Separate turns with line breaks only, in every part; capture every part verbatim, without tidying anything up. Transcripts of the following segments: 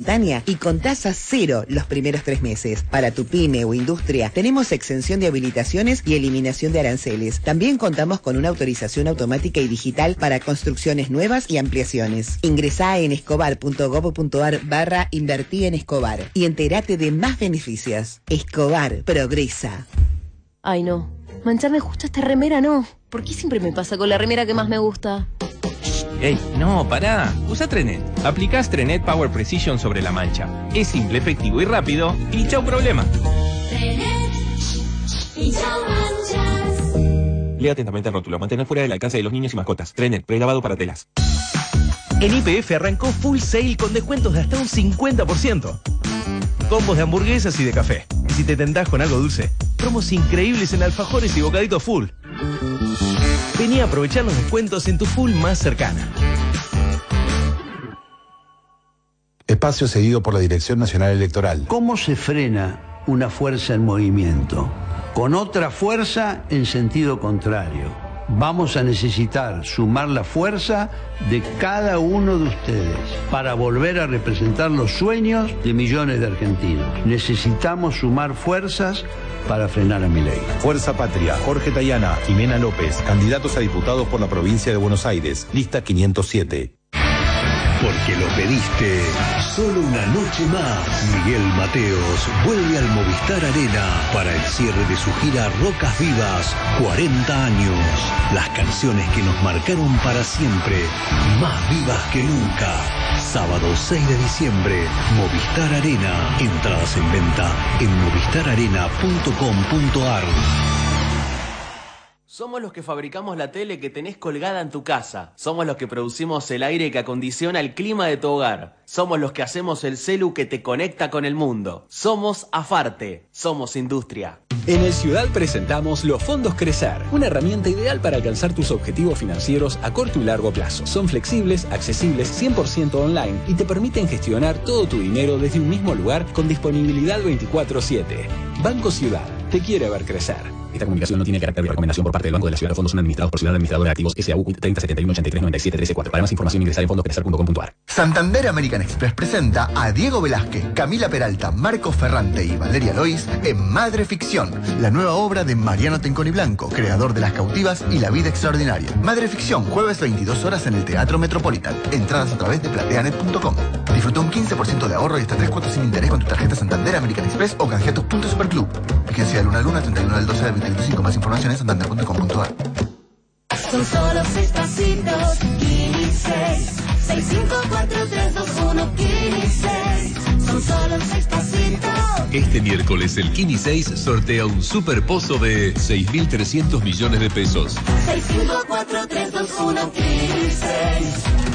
instantánea y con tasa cero los primeros tres meses. Para tu pyme o industria, tenemos exención de habilitaciones y eliminación de aranceles. También contamos con una autorización automática y digital para construcciones nuevas y ampliaciones. Ingresá en escobar.gov.ar barra invertí en Escobar y entérate de más beneficios. Escobar progresa.
Ay, no. Mancharme justo esta remera, no. ¿Por qué siempre me pasa con la remera que más me gusta?
¡Ey, no, pará! Usa Trenet. Aplicás Trenet Power Precision sobre la mancha. Es simple, efectivo y rápido. Y chau problema.
Trenet y chau manchas.
Lea atentamente el rótulo. Mantener fuera del alcance de los niños y mascotas. Trenet, prelavado para telas.
En Y P F arrancó Full Sale con descuentos de hasta un cincuenta por ciento. Combos de hamburguesas y de café. Y si te tentás con algo dulce, promos increíbles en alfajores y bocaditos Full. Vení a aprovechar los descuentos en tu Full más cercana.
Espacio cedido por la Dirección Nacional Electoral.
¿Cómo se frena una fuerza en movimiento? Con otra fuerza en sentido contrario. Vamos a necesitar sumar la fuerza de cada uno de ustedes para volver a representar los sueños de millones de argentinos. Necesitamos sumar fuerzas para frenar a Milei.
Fuerza Patria, Jorge Tayana, Jimena López, candidatos a diputados por la provincia de Buenos Aires, lista quinientos siete.
Porque lo pediste. Solo una noche más. Miguel Mateos vuelve al Movistar Arena para el cierre de su gira Rocas Vivas. cuarenta años. Las canciones que nos marcaron para siempre. Más vivas que nunca. Sábado seis de diciembre. Movistar Arena. Entradas en venta en movistar arena punto com punto ar.
Somos los que fabricamos la tele que tenés colgada en tu casa. Somos los que producimos el aire que acondiciona el clima de tu hogar. Somos los que hacemos el celu que te conecta con el mundo. Somos Afarte. Somos industria.
En el Ciudad presentamos los fondos Crecer, una herramienta ideal para alcanzar tus objetivos financieros a corto y largo plazo. Son flexibles, accesibles, cien por ciento online y te permiten gestionar todo tu dinero desde un mismo lugar con disponibilidad veinticuatro siete. Banco Ciudad, te quiere ver crecer. Esta comunicación no tiene carácter de recomendación por parte del Banco de la Ciudad. Los fondos son administrados por Ciudad Administradora de Activos S A U treinta setenta y uno ochenta y tres noventa y siete trece cuatro. Para más información ingresar en fondos crecer punto com punto ar.
Santander American Express presenta a Diego Velázquez, Camila Peralta, Marcos Ferrante y Valeria Lois en Madre Ficción, la nueva obra de Mariano Tenconi Blanco, creador de Las Cautivas y La Vida Extraordinaria. Madre Ficción, jueves veintidós horas en el Teatro Metropolitan. Entradas a través de plateanet punto com. Disfruta un quince por ciento de ahorro y hasta tres cuotas sin interés con tu tarjeta Santander American Express o canjea tus puntos Superclub. Vigencia de luna a luna, treinta y uno del doce del veinte veinticinco. Más información en santander punto com punto ar.
Son solo seis pasitos, Kini seis. seis cinco cuatro tres dos uno, Kini seis. Son solo seis pasitos.
Este miércoles el Kini seis sortea un super pozo de seis mil trescientos millones de pesos.
seis cinco cuatro tres dos uno, Kini seis.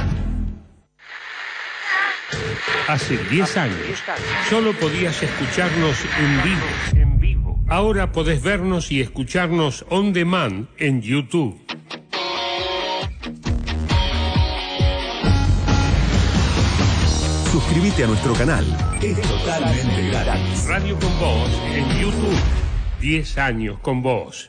Hace diez años solo podías escucharnos en vivo. En vivo. Ahora podés vernos y escucharnos on demand en YouTube.
Suscríbete a nuestro canal. Es totalmente gratis.
Radio con Vos en YouTube. diez años con vos.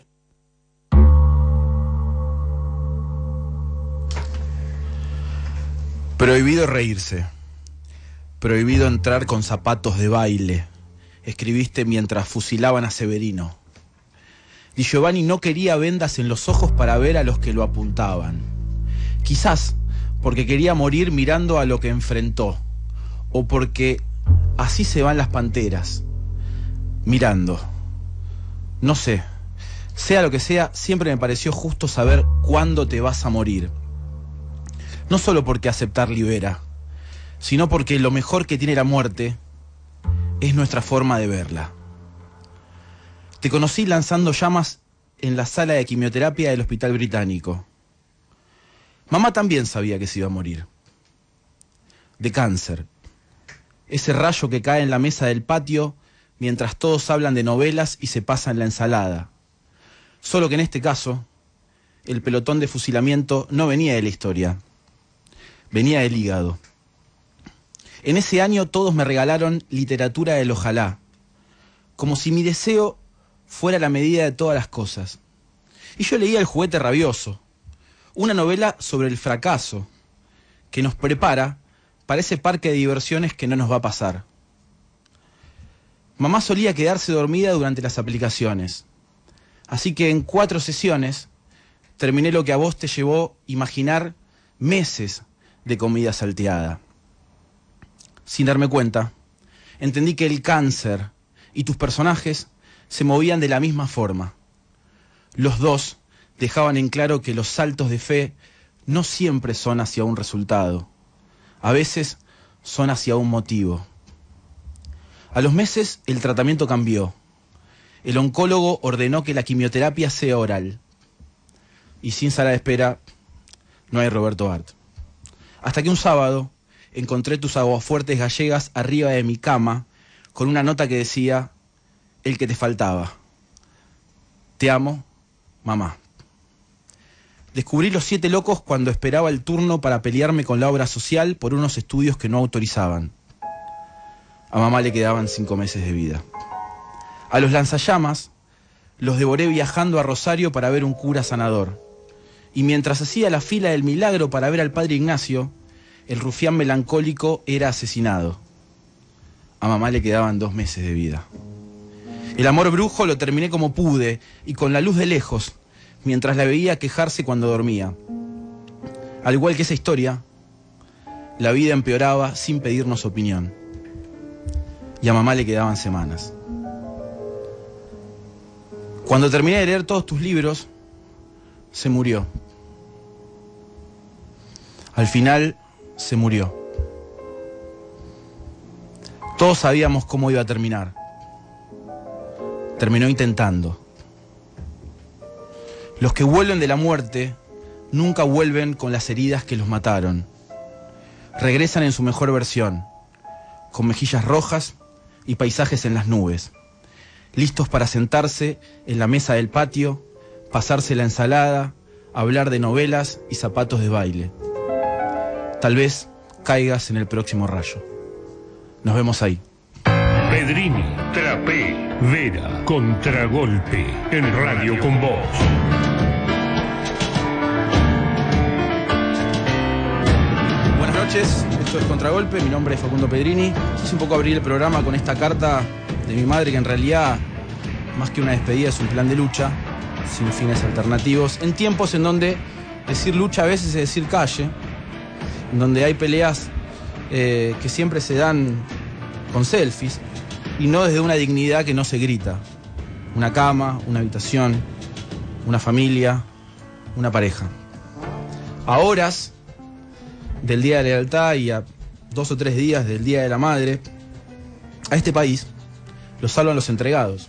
Prohibido reírse. Prohibido entrar con zapatos de baile. Escribiste mientras fusilaban a Severino. Di Giovanni no quería vendas en los ojos para ver a los que lo apuntaban. Quizás porque quería morir mirando a lo que enfrentó. O porque así se van las panteras. Mirando. No sé. Sea lo que sea, siempre me pareció justo saber cuándo te vas a morir. No solo porque aceptar libera, sino porque lo mejor que tiene la muerte es nuestra forma de verla. Te conocí lanzando llamas en la sala de quimioterapia del Hospital Británico. Mamá también sabía que se iba a morir. De cáncer. Ese rayo que cae en la mesa del patio mientras todos hablan de novelas y se pasan la ensalada. Solo que en este caso, el pelotón de fusilamiento no venía de la historia. Venía del hígado. En ese año todos me regalaron literatura del ojalá, como si mi deseo fuera la medida de todas las cosas. Y yo leía El juguete rabioso, una novela sobre el fracaso, que nos prepara para ese parque de diversiones que no nos va a pasar. Mamá solía quedarse dormida durante las aplicaciones, así que en cuatro sesiones terminé lo que a vos te llevó imaginar meses de comida salteada. Sin darme cuenta, entendí que el cáncer y tus personajes se movían de la misma forma. Los dos dejaban en claro que los saltos de fe no siempre son hacia un resultado. A veces son hacia un motivo. A los meses el tratamiento cambió. El oncólogo ordenó que la quimioterapia sea oral. Y sin sala de espera, no hay Roberto Art. Hasta que un sábado encontré tus aguafuertes gallegas arriba de mi cama con una nota que decía: el que te faltaba. Te amo, mamá. Descubrí Los Siete Locos cuando esperaba el turno para pelearme con la obra social por unos estudios que no autorizaban. A mamá le quedaban cinco meses de vida. A Los Lanzallamas los devoré viajando a Rosario para ver un cura sanador. Y mientras hacía la fila del milagro para ver al padre Ignacio, el rufián melancólico era asesinado. A mamá le quedaban dos meses de vida. El amor brujo lo terminé como pude y con la luz de lejos, mientras la veía quejarse cuando dormía. Al igual que esa historia, la vida empeoraba sin pedirnos opinión. Y a mamá le quedaban semanas. Cuando terminé de leer todos tus libros, se murió. Al final, se murió. Todos sabíamos cómo iba a terminar. Terminó intentando. Los que vuelven de la muerte nunca vuelven con las heridas que los mataron. Regresan en su mejor versión, con mejillas rojas y paisajes en las nubes, listos para sentarse en la mesa del patio, pasarse la ensalada, hablar de novelas y zapatos de baile. Tal vez caigas en el próximo rayo. Nos vemos ahí.
Pedrini, Trapé, Vera, Contragolpe, en Radio con Vos.
Buenas noches, esto es Contragolpe, mi nombre es Facundo Pedrini. Quise un poco abrir el programa con esta carta de mi madre, que en realidad, más que una despedida, es un plan de lucha, sin fines alternativos, en tiempos en donde decir lucha a veces es decir calle, en donde hay peleas eh, que siempre se dan con selfies, y no desde una dignidad que no se grita. Una cama, una habitación, una familia, una pareja. A horas del Día de la Lealtad y a dos o tres días del Día de la Madre, a este país lo salvan los entregados.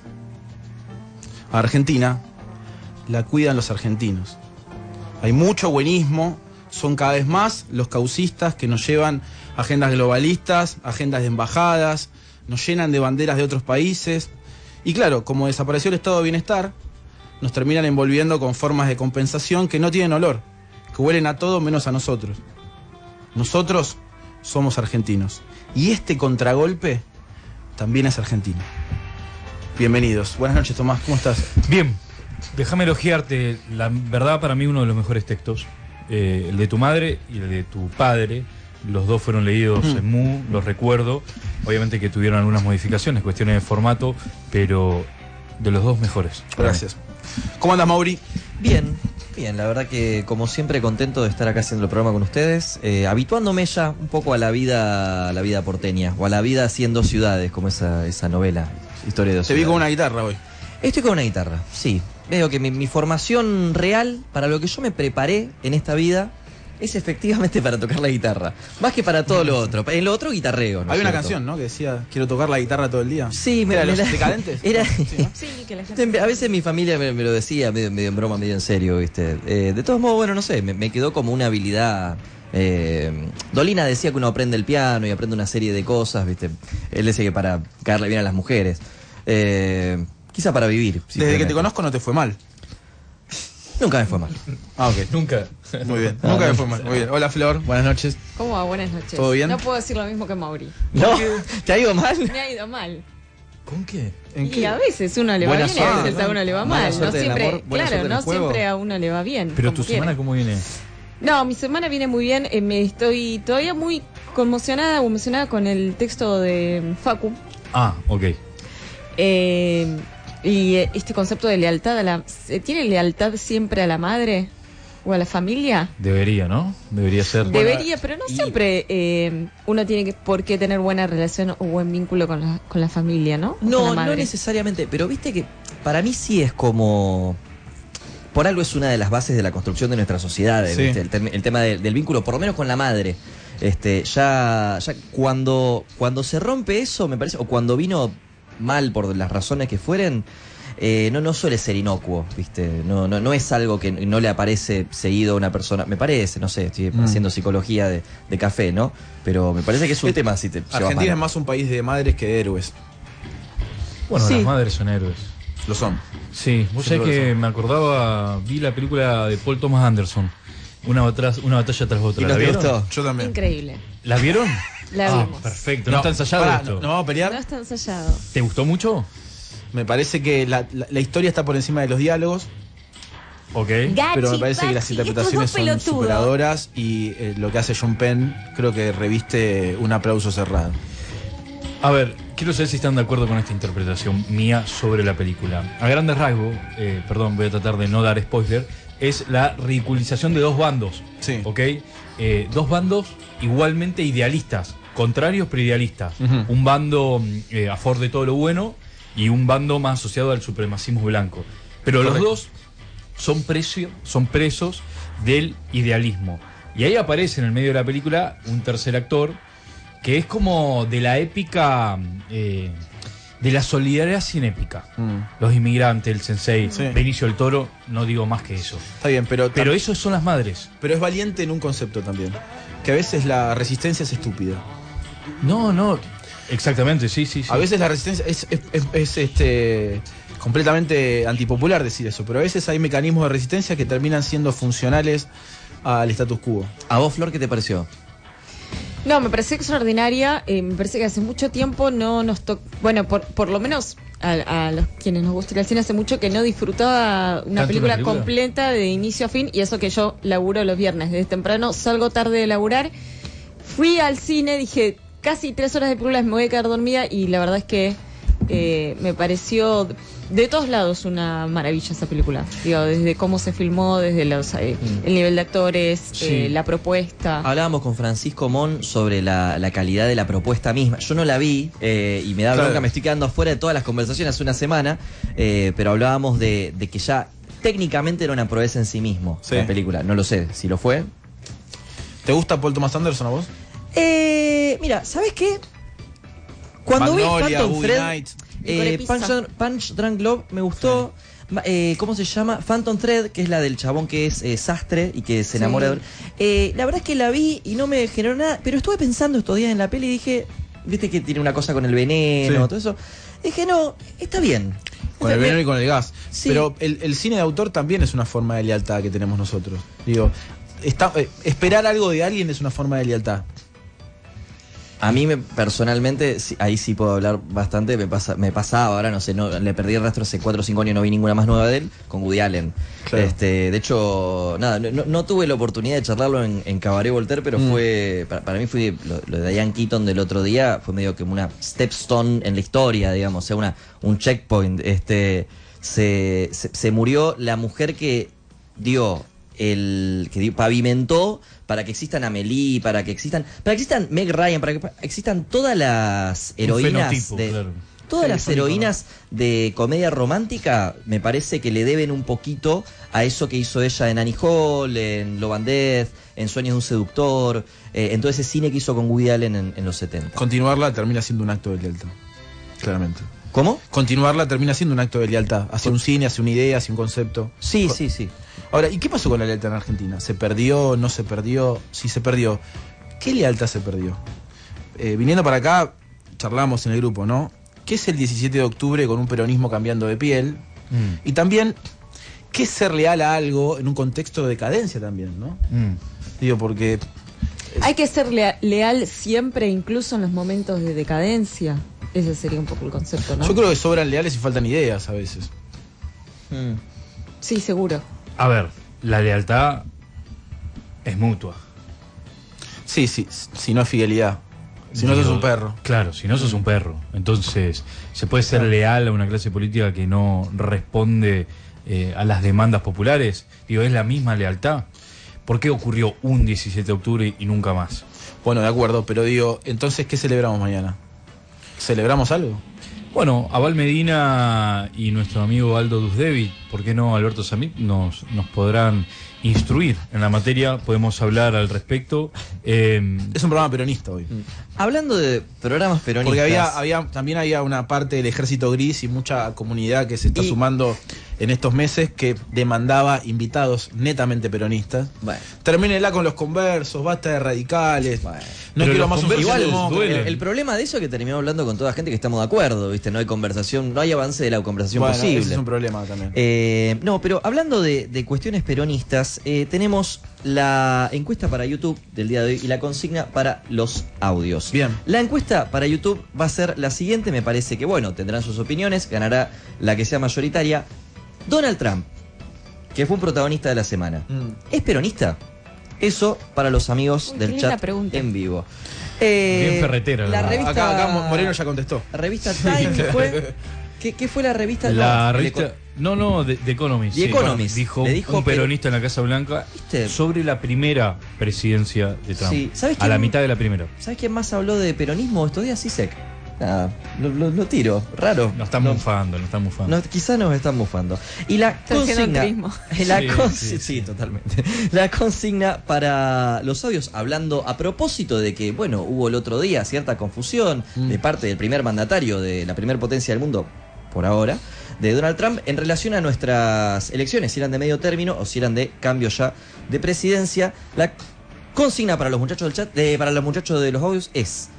A Argentina la cuidan los argentinos. Hay mucho buenismo, son cada vez más los causistas que nos llevan agendas globalistas, agendas de embajadas, nos llenan de banderas de otros países. Y claro, como desapareció el estado de bienestar, nos terminan envolviendo con formas de compensación que no tienen olor, que huelen a todo menos a nosotros. Nosotros somos argentinos. Y este contragolpe también es argentino. Bienvenidos. Buenas noches, Tomás. ¿Cómo estás?
Bien. Déjame elogiarte. La verdad, para mí, uno de los mejores textos. Eh, el de tu madre y el de tu padre. Los dos fueron leídos mm. en Mu, los recuerdo. Obviamente que tuvieron algunas modificaciones, cuestiones de formato, pero de los dos mejores.
Gracias. ¿Cómo andas, Mauri?
Bien, bien. La verdad que, como siempre, contento de estar acá haciendo el programa con ustedes, eh, habituándome ya un poco a la vida, a la vida porteña, o a la vida haciendo ciudades, como esa, esa novela, Historia de dos
Te
ciudades.
vi con una guitarra hoy.
Estoy con una guitarra, sí. Veo que mi, mi formación real, para lo que yo me preparé en esta vida, es efectivamente para tocar la guitarra. Más que para todo lo otro. En lo otro, guitarreo, ¿no?
Hay una
cierto?
canción, ¿no? Que decía, quiero tocar la guitarra todo el día.
Sí, me,
¿Era
me
los
la...
decadentes?
Era...
Sí, ¿no?
Sí, que la gente...
A veces mi familia me, me lo decía, medio, medio en broma, medio en serio, ¿viste? Eh, de todos modos, bueno, no sé, me, me quedó como una habilidad... Eh, Dolina decía que uno aprende el piano y aprende una serie de cosas, ¿viste? Él decía que para caerle bien a las mujeres. Eh, quizá para vivir.
Desde que te conozco no te fue mal.
Nunca me fue mal.
Ah, ok.
Nunca.
Muy bien. Nunca
Ah,
me fue mal. Muy bien. Hola, Flor. Buenas noches.
¿Cómo va? Buenas noches.
¿Todo bien?
No puedo decir lo mismo que Mauri.
¿No? ¿Te ha ido mal?
Me ha ido mal.
¿Con qué?
¿En
Y
qué?
a veces uno le va
Buena
bien y a
suerte,
veces a uno le va
Mala
mal. No
suerte en el
siempre,
amor, buena
claro,
suerte en
no
el juego.
siempre a uno le va bien.
Pero
como
tu semana,
quiere.
¿cómo viene?
No, mi semana viene muy bien. eh, me estoy todavía muy conmocionada o emocionada con el texto de Facu.
Ah, ok.
Eh, y eh, este concepto de lealtad a la... ¿se ¿Tiene lealtad siempre a la madre o a la familia?
Debería, ¿no? Debería ser.
Debería, pero no siempre eh, uno tiene que, por qué tener buena relación o buen vínculo con la, con la familia, ¿no? O con la
No,
madre.
no necesariamente, pero viste que para mí sí es como... Por algo es una de las bases de la construcción de nuestra sociedad,
Sí.
¿viste? El, tem- el tema de- del vínculo, por lo menos con la madre. Este, ya, ya cuando, cuando se rompe eso, me parece, o cuando vino mal por las razones que fueren, eh, no, no suele ser inocuo, ¿viste? No, no, no es algo que no le aparece seguido a una persona, me parece, no sé, estoy
Mm.
haciendo psicología de, de café, ¿no? Pero me parece que es un tema si te llevas
Argentina
mal.
es más un país de madres que de héroes.
Bueno,
Sí.
las madres son héroes.
Lo son.
Sí, vos
Sin
sabés
duda
que
son.
me acordaba, vi la película de Paul Thomas Anderson, una, tras, una batalla tras otra.
¿Y no
¿La
te
vieron?
gustó?
Yo también.
Increíble.
¿La vieron?
La
Ah,
vimos.
perfecto, no, está ensayado
pará,
esto.
no, ¿no vamos a pelear?
No está ensayado.
¿Te gustó mucho?
Me parece que la, la- la historia está por encima de los diálogos,
Ok.
pero me parece que las interpretaciones son superadoras y eh, lo que hace John Penn creo que reviste un aplauso cerrado.
A ver, quiero saber si están de acuerdo con esta interpretación mía sobre la película. A grandes rasgos, eh, perdón, voy a tratar de no dar spoiler, es la ridiculización de dos bandos.
Sí.
¿Ok? Eh, dos bandos igualmente idealistas, contrarios pero idealistas.
Ujú.
Un bando eh, a favor de todo lo bueno y un bando más asociado al supremacismo blanco. Pero
Correcto.
los dos son, precio, son presos del idealismo. Y ahí aparece en el medio de la película un tercer actor que es como de la épica, eh, de la solidaridad sin épica.
Mm.
Los inmigrantes, el sensei,
Sí.
Benicio del Toro, no digo más que eso.
Está bien, pero,
Pero
tam-
eso son las madres.
pero es valiente en un concepto también. Que a veces la resistencia es estúpida.
No, no, exactamente, sí, sí, sí.
A veces la resistencia es, es- es- es, este completamente antipopular decir eso, pero a veces hay mecanismos de resistencia que terminan siendo funcionales al status quo.
¿A vos, Flor, qué te pareció?
No, me pareció extraordinaria. eh, me parece que hace mucho tiempo no nos tocó. Bueno, por, por lo menos a, a los quienes nos gusta ir al cine, hace mucho que no disfrutaba una
¿Tanto
película,
una película?
completa de inicio a fin. Y eso que yo laburo los viernes. Desde temprano salgo tarde de laburar. Fui al cine, dije casi tres horas de película, me voy a quedar dormida. Y la verdad es que eh, me pareció de todos lados una maravilla esa película. Digo, desde cómo se filmó, desde los eh, el nivel de actores,
Sí.
eh, la propuesta.
Hablábamos con Francisco Mon sobre la, la calidad de la propuesta misma. Yo no la vi eh, y me da
Claro.
bronca, me estoy quedando afuera de todas las conversaciones hace una semana, eh, pero hablábamos de, de que ya técnicamente era una proeza en sí mismo
Sí.
la película. No lo sé si lo fue.
¿Te gusta Paul Thomas Anderson a vos?
Eh, mira, ¿sabes qué? Cuando vi
Magnolia,
Phantom
Boogie
Thread,
Nights.
eh,
Pizza.
Punch, Drunk- Punch Drunk Love me gustó. Ma- eh, ¿Cómo se llama? Phantom Thread, que es la del chabón que es eh, sastre y que se enamora
Sí.
de... Eh, la verdad es que la vi y no me generó nada, pero estuve pensando estos días en la peli y dije, viste que tiene una cosa con el veneno,
Sí.
todo eso. Dije, no, está bien.
Con el veneno y con el gas.
Sí.
Pero el, el cine de autor también es una forma de lealtad que tenemos nosotros. Digo, está, eh, esperar algo de alguien es una forma de lealtad.
A mí me, personalmente, sí, ahí sí puedo hablar bastante, me, pasa, me pasaba, ahora no sé, no, le perdí el rastro hace cuatro o cinco años, no vi ninguna más nueva de él, con Woody Allen.
Claro.
Este, de hecho, nada, no, no tuve la oportunidad de charlarlo en, en Cabaret Voltaire, pero
Mm.
fue, para, para mí fue lo, lo de Diane Keaton del otro día, fue medio como una stepstone en la historia, digamos, o sea, una, un checkpoint. Este, se, se, se murió la mujer que dio el que dio- pavimentó para que existan Amelie, para que existan, para que existan Meg Ryan, para que pa- existan todas las heroínas
fenotipo,
de
claro.
todas
Sí,
las
son
heroínas de comedia romántica, me parece que le deben un poquito a eso que hizo ella en Annie Hall, en Love and Death, en Sueños de un seductor, eh, en todo ese cine que hizo con Woody Allen en, en los setenta.
Continuarla termina siendo un acto de lealtad. Claramente.
¿Cómo?
Continuarla termina siendo un acto de lealtad. Hacia un cine, hacia una idea, hacia un concepto.
Sí, sí, sí.
Ahora, ¿y qué pasó con la lealtad en Argentina? ¿Se perdió? ¿No se perdió? Si se perdió, ¿qué lealtad se perdió? Eh, viniendo para acá, charlamos en el grupo, ¿no? ¿Qué es el diecisiete de octubre con un peronismo cambiando de piel?
Mm,
Y también, ¿qué es ser leal a algo en un contexto de decadencia también, ¿no?
mm.
Digo, porque
Hay que ser lea- leal siempre, incluso en los momentos de decadencia. Ese sería un poco el concepto, ¿no?
yo creo que sobran leales y faltan ideas a veces.
Mm.
Sí, seguro.
A ver, la lealtad es mutua.
Sí, sí, si no es fidelidad. Si no sos un perro.
Claro, si no sos un perro. Entonces, ¿se puede ser leal a una clase política que no responde eh, a las demandas populares? Digo, ¿es la misma lealtad? ¿Por qué ocurrió un diecisiete de octubre y nunca más?
Bueno, de acuerdo, pero digo, entonces, ¿qué celebramos mañana? ¿Celebramos algo?
Bueno, Abal Medina y nuestro amigo Aldo Duzdevi, ¿por qué no Alberto Samit? Nos, nos podrán instruir en la materia, podemos hablar al respecto. Eh,
es un programa peronista hoy.
Hablando de programas peronistas.
Porque había, había, también había una parte del ejército gris y mucha comunidad que se está y... sumando en estos meses que demandaba invitados netamente peronistas. Bueno. Termínela con los conversos, basta de radicales. Bueno. No
Pero
quiero más un
igual el, el problema de eso es que terminamos hablando con toda gente que estamos de acuerdo, ¿viste? No hay conversación, no hay avance de la conversación
bueno,
posible.
Ese es un problema también.
Eh, no, pero hablando de, de cuestiones peronistas, eh, tenemos la encuesta para YouTube del día de hoy y la consigna para los audios.
Bien.
La encuesta para YouTube va a ser la siguiente, me parece que, bueno, tendrán sus opiniones, ganará la que sea mayoritaria. Donald Trump, que fue un protagonista de la semana, mm. ¿es peronista? Eso para los amigos Uy, del chat en vivo.
Eh, Bien ferretera.
La revista,
acá, acá Moreno ya contestó.
La revista Time fue... ¿Qué, ¿Qué fue la revista?
La
no,
revista... No, no, de, de Economist.
The
sí,
Economist.
Dijo,
dijo
un peronista en la Casa Blanca ¿viste? Sobre la primera presidencia de Trump.
Sí. ¿Sabes
a la mitad de la primera.
¿Sabes quién más habló de peronismo estos días? Sisek. Nada, lo, lo, lo tiro, raro.
Nos están no, mufando, nos están mufando.
No, quizá nos están mufando. Y la
Está
consigna. La
sí,
con,
sí, sí.
sí, totalmente. La consigna para los audios, hablando a propósito de que, bueno, hubo el otro día cierta confusión mm. de parte del primer mandatario de la primer potencia del mundo, por ahora, de Donald Trump, en relación a nuestras elecciones, si eran de medio término o si eran de cambio ya de presidencia. La consigna para los muchachos del chat, de, para los muchachos de los audios, es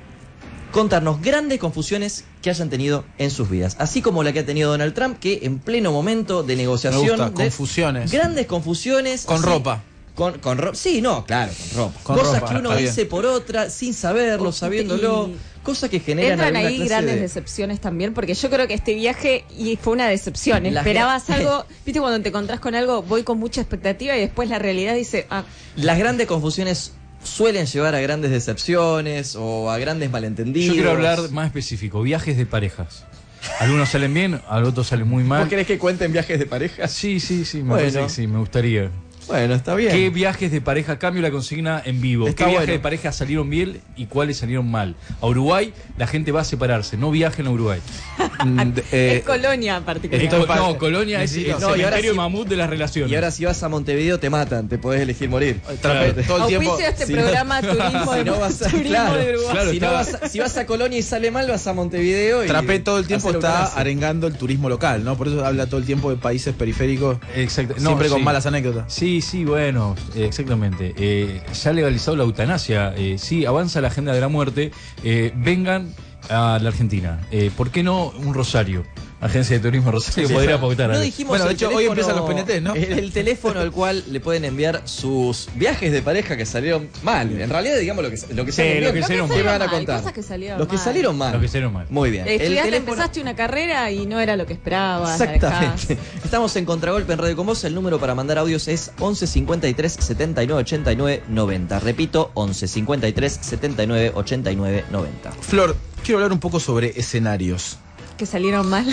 contarnos grandes confusiones que hayan tenido en sus vidas, así como la que ha tenido Donald Trump, que en pleno momento de negociación,
me gusta,
de
confusiones,
grandes confusiones,
con
así,
ropa,
con, con ropa, sí, no, claro, con ropa,
con
cosas
ropa,
que uno dice por otra, sin saberlo,
Uf,
sabiéndolo,
y...
cosas que generan
entran
alguna
ahí
clase
grandes
de...
decepciones también, porque yo creo que este viaje y fue una decepción.
Las
Esperabas
gra...
algo, viste, cuando te encontrás con algo, voy con mucha expectativa y después la realidad dice, ah.
Las grandes confusiones suelen llevar a grandes decepciones o a grandes malentendidos.
Yo quiero hablar más específico, viajes de parejas. Algunos salen bien, otros salen muy mal.
¿Vos querés que cuenten viajes de pareja?
Sí, sí, sí, me
bueno.
parece que sí, me gustaría.
Bueno, está bien.
¿Qué viajes de pareja? Cambio la consigna en vivo.
Está
¿Qué viajes
bueno.
de pareja salieron bien y cuáles salieron mal? A Uruguay la gente va a separarse, no viajen a Uruguay.
eh, es Colonia particularmente.
No, Colonia es el
no,
cementerio
si,
mamut de las relaciones.
Y ahora si vas a Montevideo te matan, te podés elegir morir.
Claro.
Todo el tiempo.
Auspicio este
si
programa
no,
turismo,
si no vas a,
turismo
claro,
de Uruguay.
Claro, si,
está...
no vas a, si vas a Colonia y sale mal, vas a Montevideo. Y
Trapé todo el tiempo está arengando el turismo local, ¿no? Por eso habla todo el tiempo de países periféricos.
Exacto. No,
siempre con
sí.
malas anécdotas.
Sí, sí, bueno, exactamente. Eh, se ha legalizado la eutanasia. Eh, sí, avanza la agenda de la muerte. Eh, vengan a la Argentina. Eh, ¿Por qué no un Rosario? Agencia de Turismo Rosario sí, podría pautar.
No dijimos
bueno, de
hecho,
hoy empiezan los P N T, ¿no?
El, el teléfono al cual le pueden enviar sus viajes de pareja que salieron mal. En realidad, digamos lo que, lo que
sí,
salieron
lo
bien.
que salieron
¿Qué
mal.
van a contar?
Cosas que salieron
los que
mal.
salieron mal.
Los que salieron mal.
Muy bien.
Estudiaste,
el teléfono...
empezaste una carrera y no era lo que esperabas.
Exactamente. Estamos en Contragolpe en Radio Con Vos. El número para mandar audios es once cincuenta y tres setenta y nueve ochenta y nueve noventa. Repito, once cincuenta y tres setenta y nueve ochenta y nueve noventa.
Flor, quiero hablar un poco sobre escenarios.
Que salieron mal.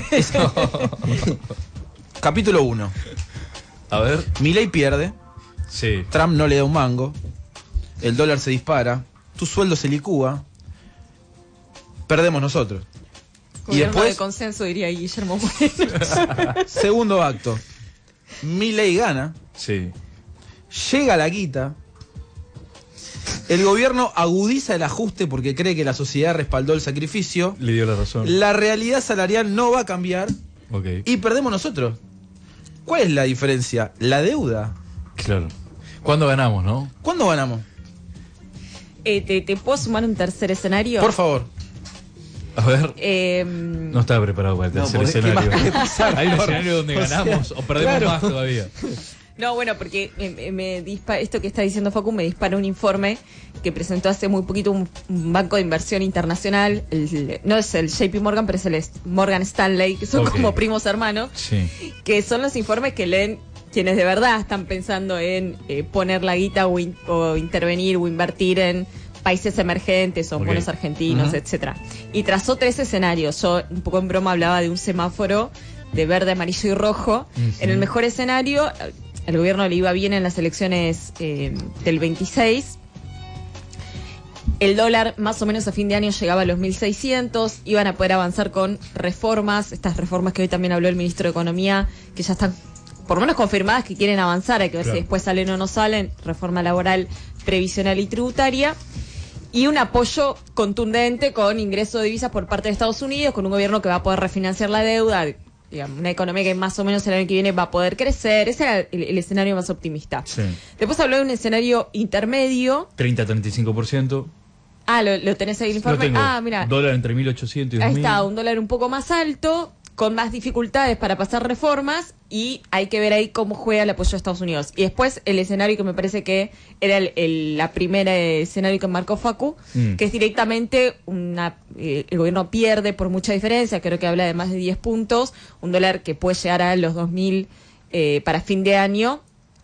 Capítulo uno.
A ver.
Milei pierde.
Sí.
Trump no le da un mango. El dólar se dispara. Tu sueldo se licúa. Perdemos nosotros.
Gobierno
y después
de consenso, diría Guillermo Moreno.
Segundo acto. Milei gana.
Sí.
Llega la guita. El gobierno agudiza el ajuste porque cree que la sociedad respaldó el sacrificio.
Le dio la razón.
La realidad salarial no va a cambiar.
Okay.
Y perdemos nosotros. ¿Cuál es la diferencia? La deuda.
Claro. ¿Cuándo ganamos, no?
¿Cuándo ganamos?
Eh, te, ¿Te puedo sumar un tercer escenario?
Por favor.
A ver.
Eh,
no estaba preparado para el tercer
no,
escenario.
Pasar,
Hay un escenario donde ganamos o, sea, o perdemos claro. más todavía.
No, bueno, porque me, me dispara, esto que está diciendo Facu me dispara un informe que presentó hace muy poquito un, un banco de inversión internacional, el, no es el J P Morgan, pero es el Morgan Stanley, que son okay. como primos hermanos,
sí.
que son los informes que leen quienes de verdad están pensando en eh, poner la guita o, in- o intervenir o invertir en países emergentes o
Ok.
bonos argentinos,
Ujú.
etcétera. Y trazó tres escenarios. Yo un poco en broma hablaba de un semáforo de verde, amarillo y rojo.
Ujú.
En el mejor escenario, el gobierno le iba bien en las elecciones eh, del veintiséis. El dólar más o menos a fin de año llegaba a los mil seiscientos, iban a poder avanzar con reformas, estas reformas que hoy también habló el ministro de Economía, que ya están por lo menos confirmadas que quieren avanzar, hay que ver
Claro.
si después salen o no salen, reforma laboral, previsional y tributaria, y un apoyo contundente con ingreso de divisas por parte de Estados Unidos, con un gobierno que va a poder refinanciar la deuda, digamos, una economía que más o menos el año que viene va a poder crecer. Ese era el, el escenario más optimista.
Sí.
Después habló de un escenario intermedio.
treinta a treinta y cinco por ciento.
Ah, ¿lo, lo tenés ahí el
Lo
informe?
tengo.
Ah, mira.
Dólar entre mil ochocientos y dos
Ahí
mil.
está, un dólar un poco más alto, con más dificultades para pasar reformas, y hay que ver ahí cómo juega el apoyo de Estados Unidos. Y después el escenario que me parece que era el, el- la primera escenario que marcó Facu,
Mm.
que es directamente una eh, el gobierno pierde por mucha diferencia, creo que habla de más de diez puntos, un dólar que puede llegar a los dos mil eh, para fin de año,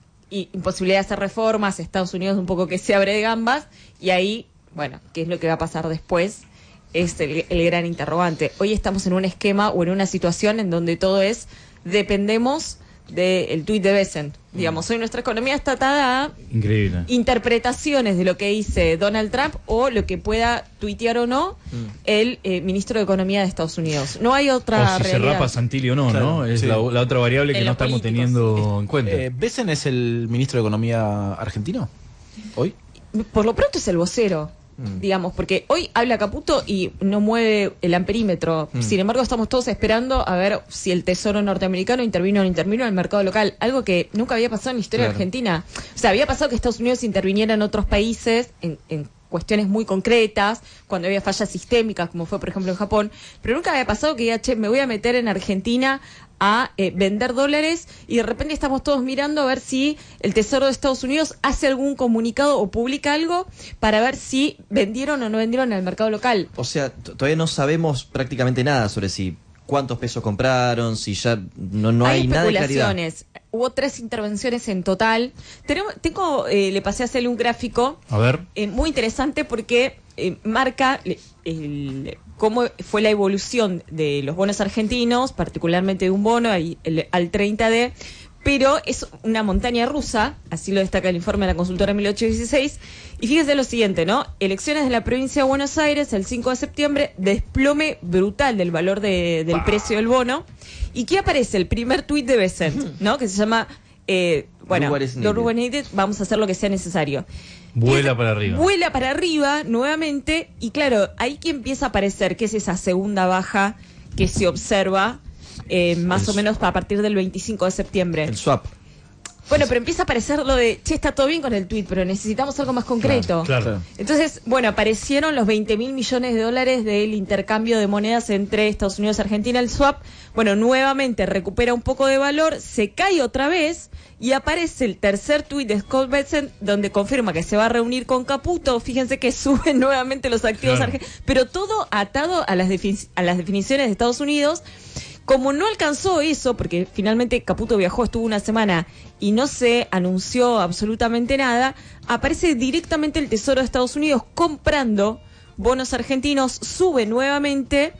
y imposibilidad de hacer reformas, Estados Unidos un poco que se abre de gambas, y ahí, bueno, ¿qué es lo que va a pasar después? Es el, el gran interrogante. Hoy estamos en un esquema o en una situación en donde todo es, dependemos del tuit de Bessent. Digamos, hoy nuestra economía está atada a
Increíble.
interpretaciones de lo que dice Donald Trump o lo que pueda tuitear o no el eh, ministro de Economía de Estados Unidos. No hay otra
O si se
realidad.
rapa Santilli o no,
Claro,
¿no? Es
sí.
la, la otra variable que
En
no
lo
estamos
político,
teniendo en cuenta.
Eh, ¿Besen es el ministro de Economía argentino? ¿Hoy?
Por lo pronto es el vocero, digamos, porque hoy habla Caputo y no mueve el amperímetro.
Mm.
Sin embargo, estamos todos esperando a ver si el Tesoro norteamericano intervino o no intervino en el mercado local, algo que nunca había pasado en la historia
Claro.
argentina. O sea, había pasado que Estados Unidos interviniera en otros países en, en cuestiones muy concretas, cuando había fallas sistémicas, como fue por ejemplo en Japón, pero nunca había pasado que diga, che, me voy a meter en Argentina a eh, vender dólares, y de repente estamos todos mirando a ver si el Tesoro de Estados Unidos hace algún comunicado o publica algo para ver si vendieron o no vendieron en el mercado local.
O sea, t- todavía no sabemos prácticamente nada sobre si cuántos pesos compraron, si ya no, no hay, nada de claridad.
especulaciones. Hubo tres intervenciones en total. Tenemos, tengo, eh, le pasé a hacerle un gráfico
A ver.
eh, muy interesante porque eh, marca eh, el- cómo fue la evolución de los bonos argentinos, particularmente de un bono al, el- al treinta D, pero es una montaña rusa, así lo destaca el informe de la consultora mil ochocientos dieciséis, y fíjese lo siguiente, ¿no? Elecciones de la provincia de Buenos Aires el cinco de septiembre, desplome brutal del valor de- del precio del bono, y ¿qué aparece? El primer tuit de Bessent, ¿no? Que se llama, eh, bueno,
Do what is
"Do what
needed".
is needed, vamos a hacer lo que sea necesario.
Vuela para arriba.
Vuela para arriba nuevamente, y claro, ahí que empieza a aparecer que es esa segunda baja que se observa eh, más o menos a partir del veinticinco de septiembre.
El swap.
Bueno, pero empieza a aparecer lo de, che, está todo bien con el tuit, pero necesitamos algo más concreto.
Claro, claro.
Entonces, bueno, aparecieron los veinte mil millones de dólares del intercambio de monedas entre Estados Unidos y Argentina, el swap. Bueno, nuevamente recupera un poco de valor, se cae otra vez y aparece el tercer tuit de Scott Bessent donde confirma que se va a reunir con Caputo. Fíjense que suben nuevamente los activos
Claro.
argentinos, pero todo atado a las, defini- a las definiciones de Estados Unidos. Como no alcanzó eso, porque finalmente Caputo viajó, estuvo una semana y no se anunció absolutamente nada, aparece directamente el Tesoro de Estados Unidos comprando bonos argentinos, sube nuevamente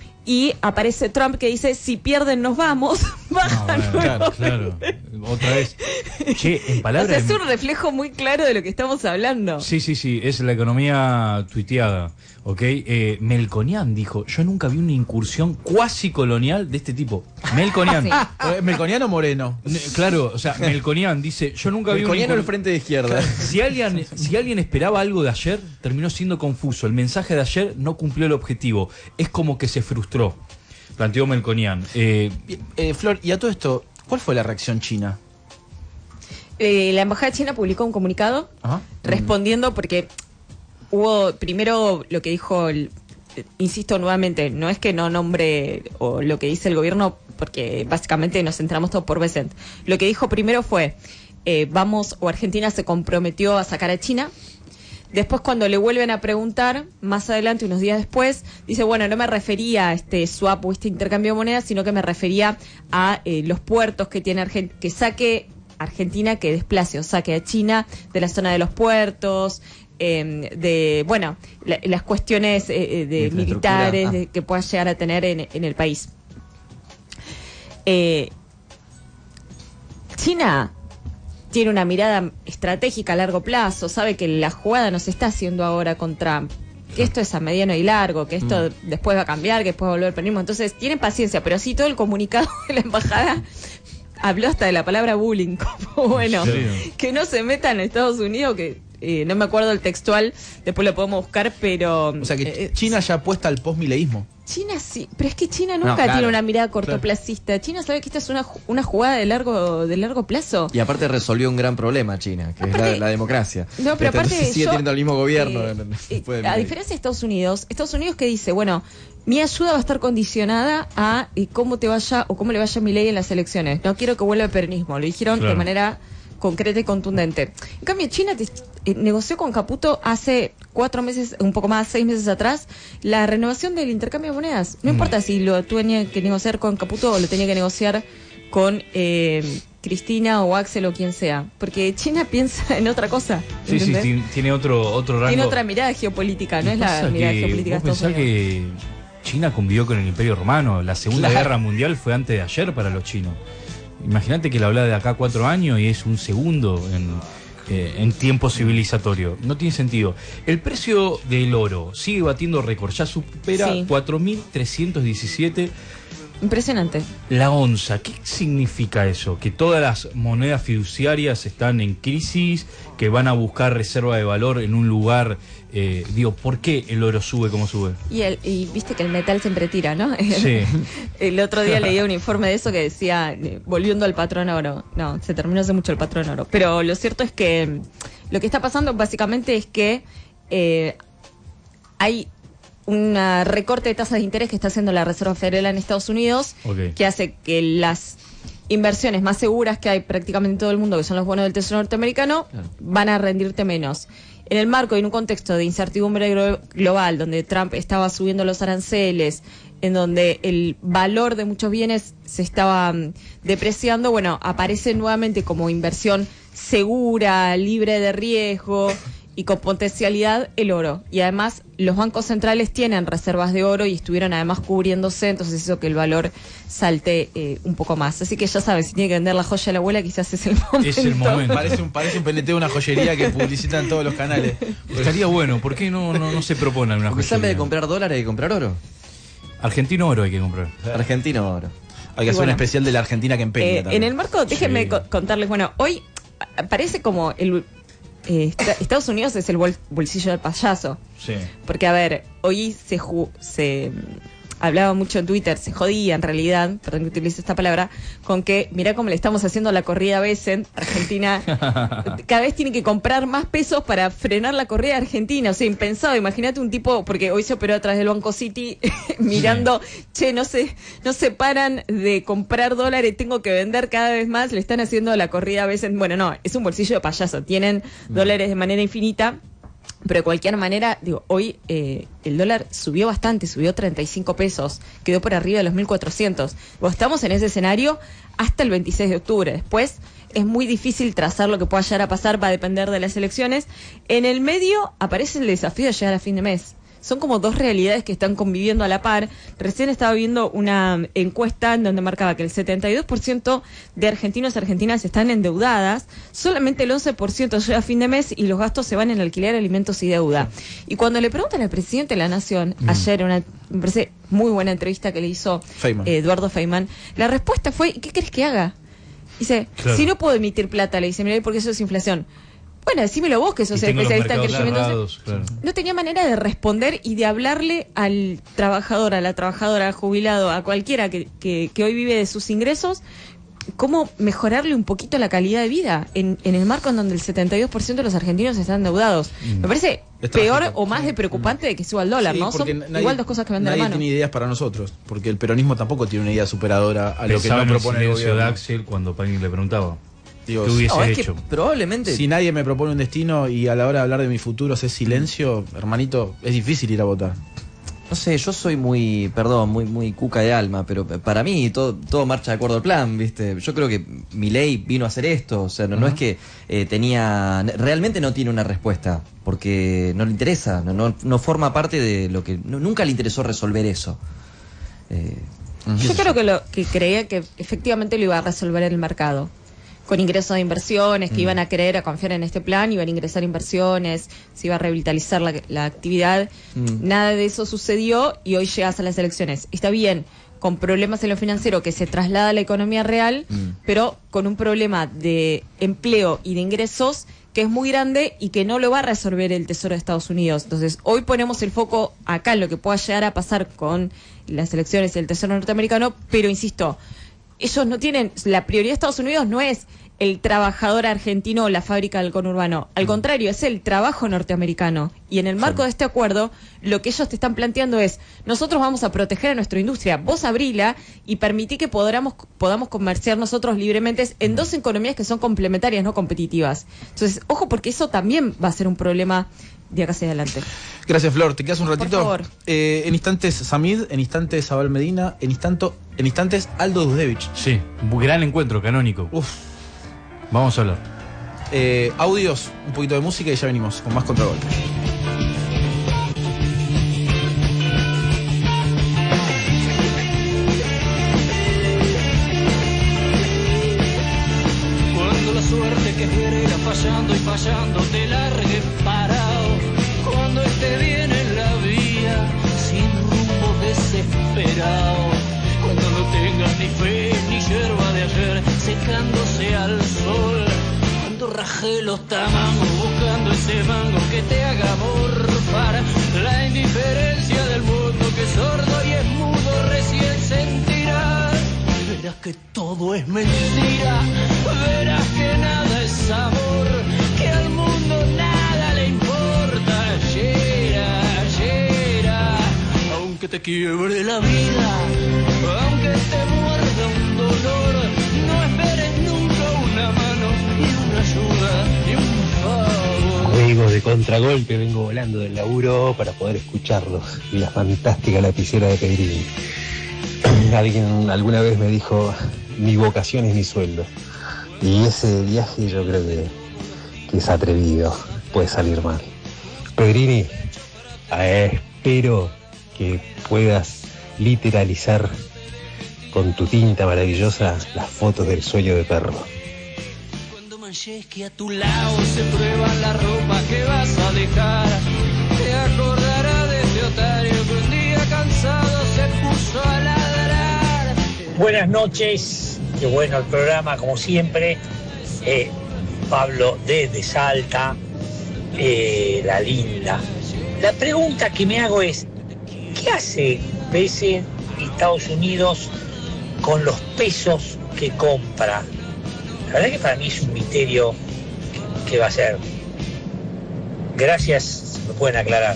y aparece Trump que dice, si pierden nos vamos, baja
No, bueno, claro,
nuevamente.
claro. Otra vez. Che, en
O
palabras...
sea, es un reflejo muy claro de lo que estamos hablando.
Sí, sí, sí, es la economía tuiteada, ¿ok? Eh, Melconian dijo, yo nunca vi una incursión cuasi colonial de este tipo. Melconian.
Sí.
Eh, ¿Melconiano o Moreno?
Ne- Claro, o sea, Melconian dice, yo nunca vi una
Melconiano
incur-
el frente de izquierda.
Si alguien, si alguien esperaba algo de ayer, terminó siendo confuso. El mensaje de ayer no cumplió el objetivo. Es como que se frustró. Planteó Melconian. Eh,
Eh, Flor, y a todo esto, ¿cuál fue la reacción china?
Eh, la Embajada China publicó un comunicado
Ajá.
respondiendo porque hubo primero lo que dijo, el, eh, insisto nuevamente, no es que no nombre o lo que dice el gobierno, porque básicamente nos centramos todos por Bessent. Lo que dijo primero fue, eh, vamos, o Argentina se comprometió a sacar a China. Después cuando le vuelven a preguntar, más adelante, unos días después, dice, bueno, no me refería a este swap o este intercambio de monedas, sino que me refería a eh, los puertos que tiene Argentina, que saque Argentina que desplace o saque a China de la zona de los puertos, eh, de, bueno, la, las cuestiones eh, de militares
ah.
de, que pueda llegar a tener en, en el país. Eh, China tiene una mirada estratégica a largo plazo, sabe que la jugada no se está haciendo ahora con Trump, que esto es a mediano y largo, que esto mm. después va a cambiar, que después va a volver al peronismo. Entonces tienen paciencia, pero sí todo el comunicado de la embajada habló hasta de la palabra bullying, como bueno, que no se metan en Estados Unidos, que eh, no me acuerdo el textual, después lo podemos buscar, pero...
O sea que
eh,
China ya apuesta al postmileísmo.
China sí, pero es que China nunca
No, claro,
tiene una mirada cortoplacista. China sabe que esta es una, una jugada de largo de largo plazo.
Y aparte resolvió un gran problema China, que
aparte,
es la, la democracia.
No, pero
este,
aparte
sigue
yo,
teniendo el mismo gobierno.
Eh, eh, a diferencia de Estados Unidos, Estados Unidos que dice, bueno, mi ayuda va a estar condicionada a eh, cómo te vaya o cómo le vaya a Milei en las elecciones. No quiero que vuelva el peronismo. Lo dijeron claro. de manera concreta y contundente. En cambio, China te, eh, negoció con Caputo hace cuatro meses, un poco más, seis meses atrás, la renovación del intercambio de monedas. No mm. importa si lo tenía que negociar con Caputo o lo tenía que negociar con eh, Cristina o Axel o quien sea. Porque China piensa en otra cosa.
Sí, ¿entendés? sí, tiene otro, otro rango.
Tiene otra mirada geopolítica, no es la mirada geopolítica de Estados Unidos.
Que China convivió con el Imperio Romano. La Segunda claro. Guerra Mundial fue antes de ayer para los chinos. Imagínate que la habla de acá a cuatro años y es un segundo en, eh, en tiempo civilizatorio. No tiene sentido. El precio del oro sigue batiendo récord. Ya supera sí. cuatro mil trescientos diecisiete.
Impresionante.
La onza, ¿qué significa eso? Que todas las monedas fiduciarias están en crisis, que van a buscar reserva de valor en un lugar... Eh, digo, ¿por qué el oro sube como sube?
Y, el, y viste que el metal siempre tira, ¿no?
Sí.
El otro día leía un informe de eso que decía, eh, volviendo al patrón oro. No, se terminó hace mucho el patrón oro. Pero lo cierto es que lo que está pasando básicamente es que eh, hay un recorte de tasas de interés que está haciendo la Reserva Federal en Estados Unidos, okay. que hace que las inversiones más seguras que hay prácticamente en todo el mundo, que son los bonos del Tesoro norteamericano, claro. van a rendirte menos. En el marco y en un contexto de incertidumbre global, donde Trump estaba subiendo los aranceles, en donde el valor de muchos bienes se estaba um, depreciando, bueno, aparece nuevamente como inversión segura, libre de riesgo y con potencialidad el oro. Y además los bancos centrales tienen reservas de oro y estuvieron además cubriéndose, entonces hizo que el valor salte eh, un poco más. Así que ya sabes, si tiene que vender la joya de la abuela, quizás es el momento.
Es el momento.
Parece un, parece un P N T de una joyería que publicitan todos los canales.
Estaría bueno, ¿por qué no, no, no se proponen una joyería?
En vez de comprar dólares hay que comprar oro.
Argentino oro hay que comprar.
Argentino oro.
Hay que hacer bueno, un especial de la Argentina que empeña
eh, En el marco, déjenme sí. co contarles, bueno, hoy parece como el... Eh, Estados Unidos es el bol bolsillo del payaso.
Sí.
Porque, a ver, hoy se, se hablaba mucho en Twitter, se jodía en realidad, perdón que utilice esta palabra, con que, mirá cómo le estamos haciendo la corrida a Besen, Argentina, cada vez tiene que comprar más pesos para frenar la corrida de Argentina. O sea, impensado. Imagínate un tipo, porque hoy se operó a través del Banco City, mirando, sí. che, no se, no se paran de comprar dólares, tengo que vender cada vez más, le están haciendo la corrida a Besen. Bueno, no, es un bolsillo de payaso, tienen mm. dólares de manera infinita. Pero de cualquier manera, digo, hoy eh, el dólar subió bastante, subió treinta y cinco pesos, quedó por arriba de los mil cuatrocientos. Bueno, estamos en ese escenario hasta el veintiséis de octubre. Después es muy difícil trazar lo que pueda llegar a pasar, va a depender de las elecciones. En el medio aparece el desafío de llegar a fin de mes. Son como dos realidades que están conviviendo a la par. Recién estaba viendo una encuesta en donde marcaba que el setenta y dos por ciento de argentinos y argentinas están endeudadas, solamente el once por ciento llega a fin de mes y los gastos se van en alquiler, alimentos y deuda. Y cuando le preguntan al presidente de la Nación, mm. ayer, una, me parece muy buena entrevista que le hizo Feynman. Eh, Eduardo Feynman, la respuesta fue, ¿qué crees que haga? Dice, claro. si no puedo emitir plata, le dice, mira, porque eso es inflación. Bueno, decímelo vos, que sos el especialista en crecimiento. Claro. No tenía manera de responder y de hablarle al trabajador, a la trabajadora, al jubilado, a cualquiera que, que, que hoy vive de sus ingresos, cómo mejorarle un poquito la calidad de vida en, en el marco en donde el setenta y dos por ciento de los argentinos están endeudados. Mm. Me parece es peor trágico. O más de preocupante de que suba el dólar, sí, ¿no? Son nadie, igual dos cosas que van de la mano.
Nadie tiene ideas para nosotros, porque el peronismo tampoco tiene una idea superadora a lo que no propone el gobierno.
De Axel cuando Pani le preguntaba.
Dios.
¿Qué hubiese
no, es
hecho?
Que probablemente.
Si nadie me propone un destino y a la hora de hablar de mi futuro hace silencio, hermanito, es difícil ir a votar.
No sé, yo soy muy, perdón, muy muy cuca de alma, pero para mí todo, todo marcha de acuerdo al plan, ¿viste? Yo creo que Milei vino a hacer esto, o sea, no, uh-huh. no es que eh, tenía, realmente no tiene una respuesta, porque no le interesa, no, no, no forma parte de lo que, no, nunca le interesó resolver eso. Eh,
uh-huh. Yo creo que, lo, que creía que efectivamente lo iba a resolver el mercado. Con ingresos de inversiones, que mm. iban a querer, a confiar en este plan, iban a ingresar inversiones, se iba a revitalizar la, la actividad. Mm. Nada de eso sucedió y hoy llegas a las elecciones. Está bien, con problemas en lo financiero que se traslada a la economía real, mm. pero con un problema de empleo y de ingresos que es muy grande y que no lo va a resolver el Tesoro de Estados Unidos. Entonces, hoy ponemos el foco acá en lo que pueda llegar a pasar con las elecciones y el Tesoro norteamericano, pero insisto, ellos no tienen, la prioridad de Estados Unidos no es el trabajador argentino o la fábrica del conurbano, al contrario, es el trabajo norteamericano. Y en el marco de este acuerdo, lo que ellos te están planteando es, nosotros vamos a proteger a nuestra industria, vos abrila y permití que podamos, podamos comerciar nosotros libremente en dos economías que son complementarias, no competitivas. Entonces, ojo, porque eso también va a ser un problema de acá hacia adelante.
Gracias, Flor. ¿Te quedas un ratito?
Por favor.
Eh, en instantes Samid, en instantes Abel Medina, en, instanto, en instantes Aldo Dudevich.
Sí, un gran encuentro canónico.
Uf.
Vamos a hablar.
Eh, audios, un poquito de música y ya venimos con más Contragolpe.
Cuando la suerte que quiere irá fallando y fallando te largue parado, cuando esté bien en la vía sin rumbo desesperado, cuando no tengas ni fe ni yerba de ayer secándose al sol, cuando raje los tamangos buscando ese mango que te haga morfar, la indiferencia del mundo que es sordo y es mudo recién sentirás, verás que todo es mentira, verás que nada es amor, que al mundo nada le importa, llena, llena, aunque te quiebre la vida, aunque te muerda un dolor, no esperes nunca una mano, ni una ayuda, ni un favor.
Amigos de Contragolpe, vengo volando del laburo para poder escucharlos y la fantástica lapicera de Pedrini. Alguien alguna vez me dijo, mi vocación es mi sueldo. Y ese viaje yo creo que, que es atrevido, puede salir mal. Pedrini, eh, espero que puedas literalizar con tu tinta maravillosa las fotos del sueño de perro.
Cuando manches que a tu lado se prueba la ropa que vas a dejar, te acordará de ese otario que un día cansado se puso a ladrar.
Buenas noches, qué bueno el programa como siempre. eh, Pablo desde Salta, eh, la linda. La pregunta que me hago es, ¿qué hace B C Estados Unidos con los pesos que compra? La verdad que para mí es un misterio que, que va a ser. Gracias, me pueden aclarar.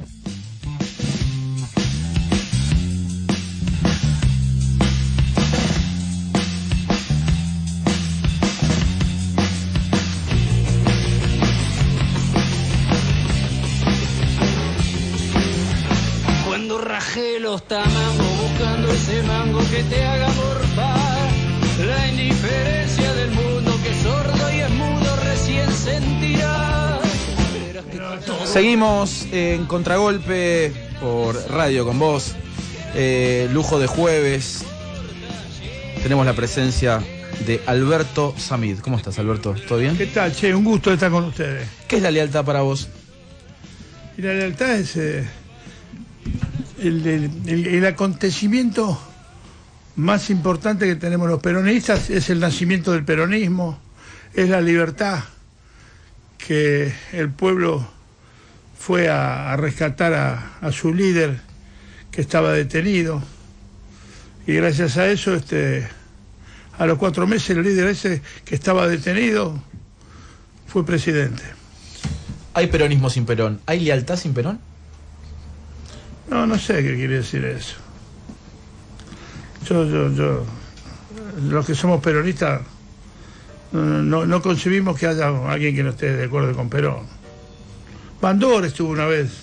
Cuando rajé los tamangos buscando ese mango que te haga morfar, la indiferencia del mundo que es sordo y es mudo recién sentirá.
Seguimos en Contragolpe por Radio con vos. Eh, lujo de jueves. Tenemos la presencia de Alberto Samid. ¿Cómo estás, Alberto? ¿Todo bien?
¿Qué tal, che? Un gusto estar con ustedes.
¿Qué es la lealtad para vos?
Y la lealtad es eh, el, el, el, el acontecimiento más importante que tenemos los peronistas, es el nacimiento del peronismo, es la libertad que el pueblo fue a, a rescatar a, a su líder que estaba detenido, y gracias a eso este a los cuatro meses el líder ese que estaba detenido fue presidente.
¿Hay peronismo sin Perón? ¿Hay lealtad sin Perón?
No, no sé qué quiere decir eso. Yo, yo, yo, los que somos peronistas, no, no concebimos que haya alguien que no esté de acuerdo con Perón. Bandor estuvo una vez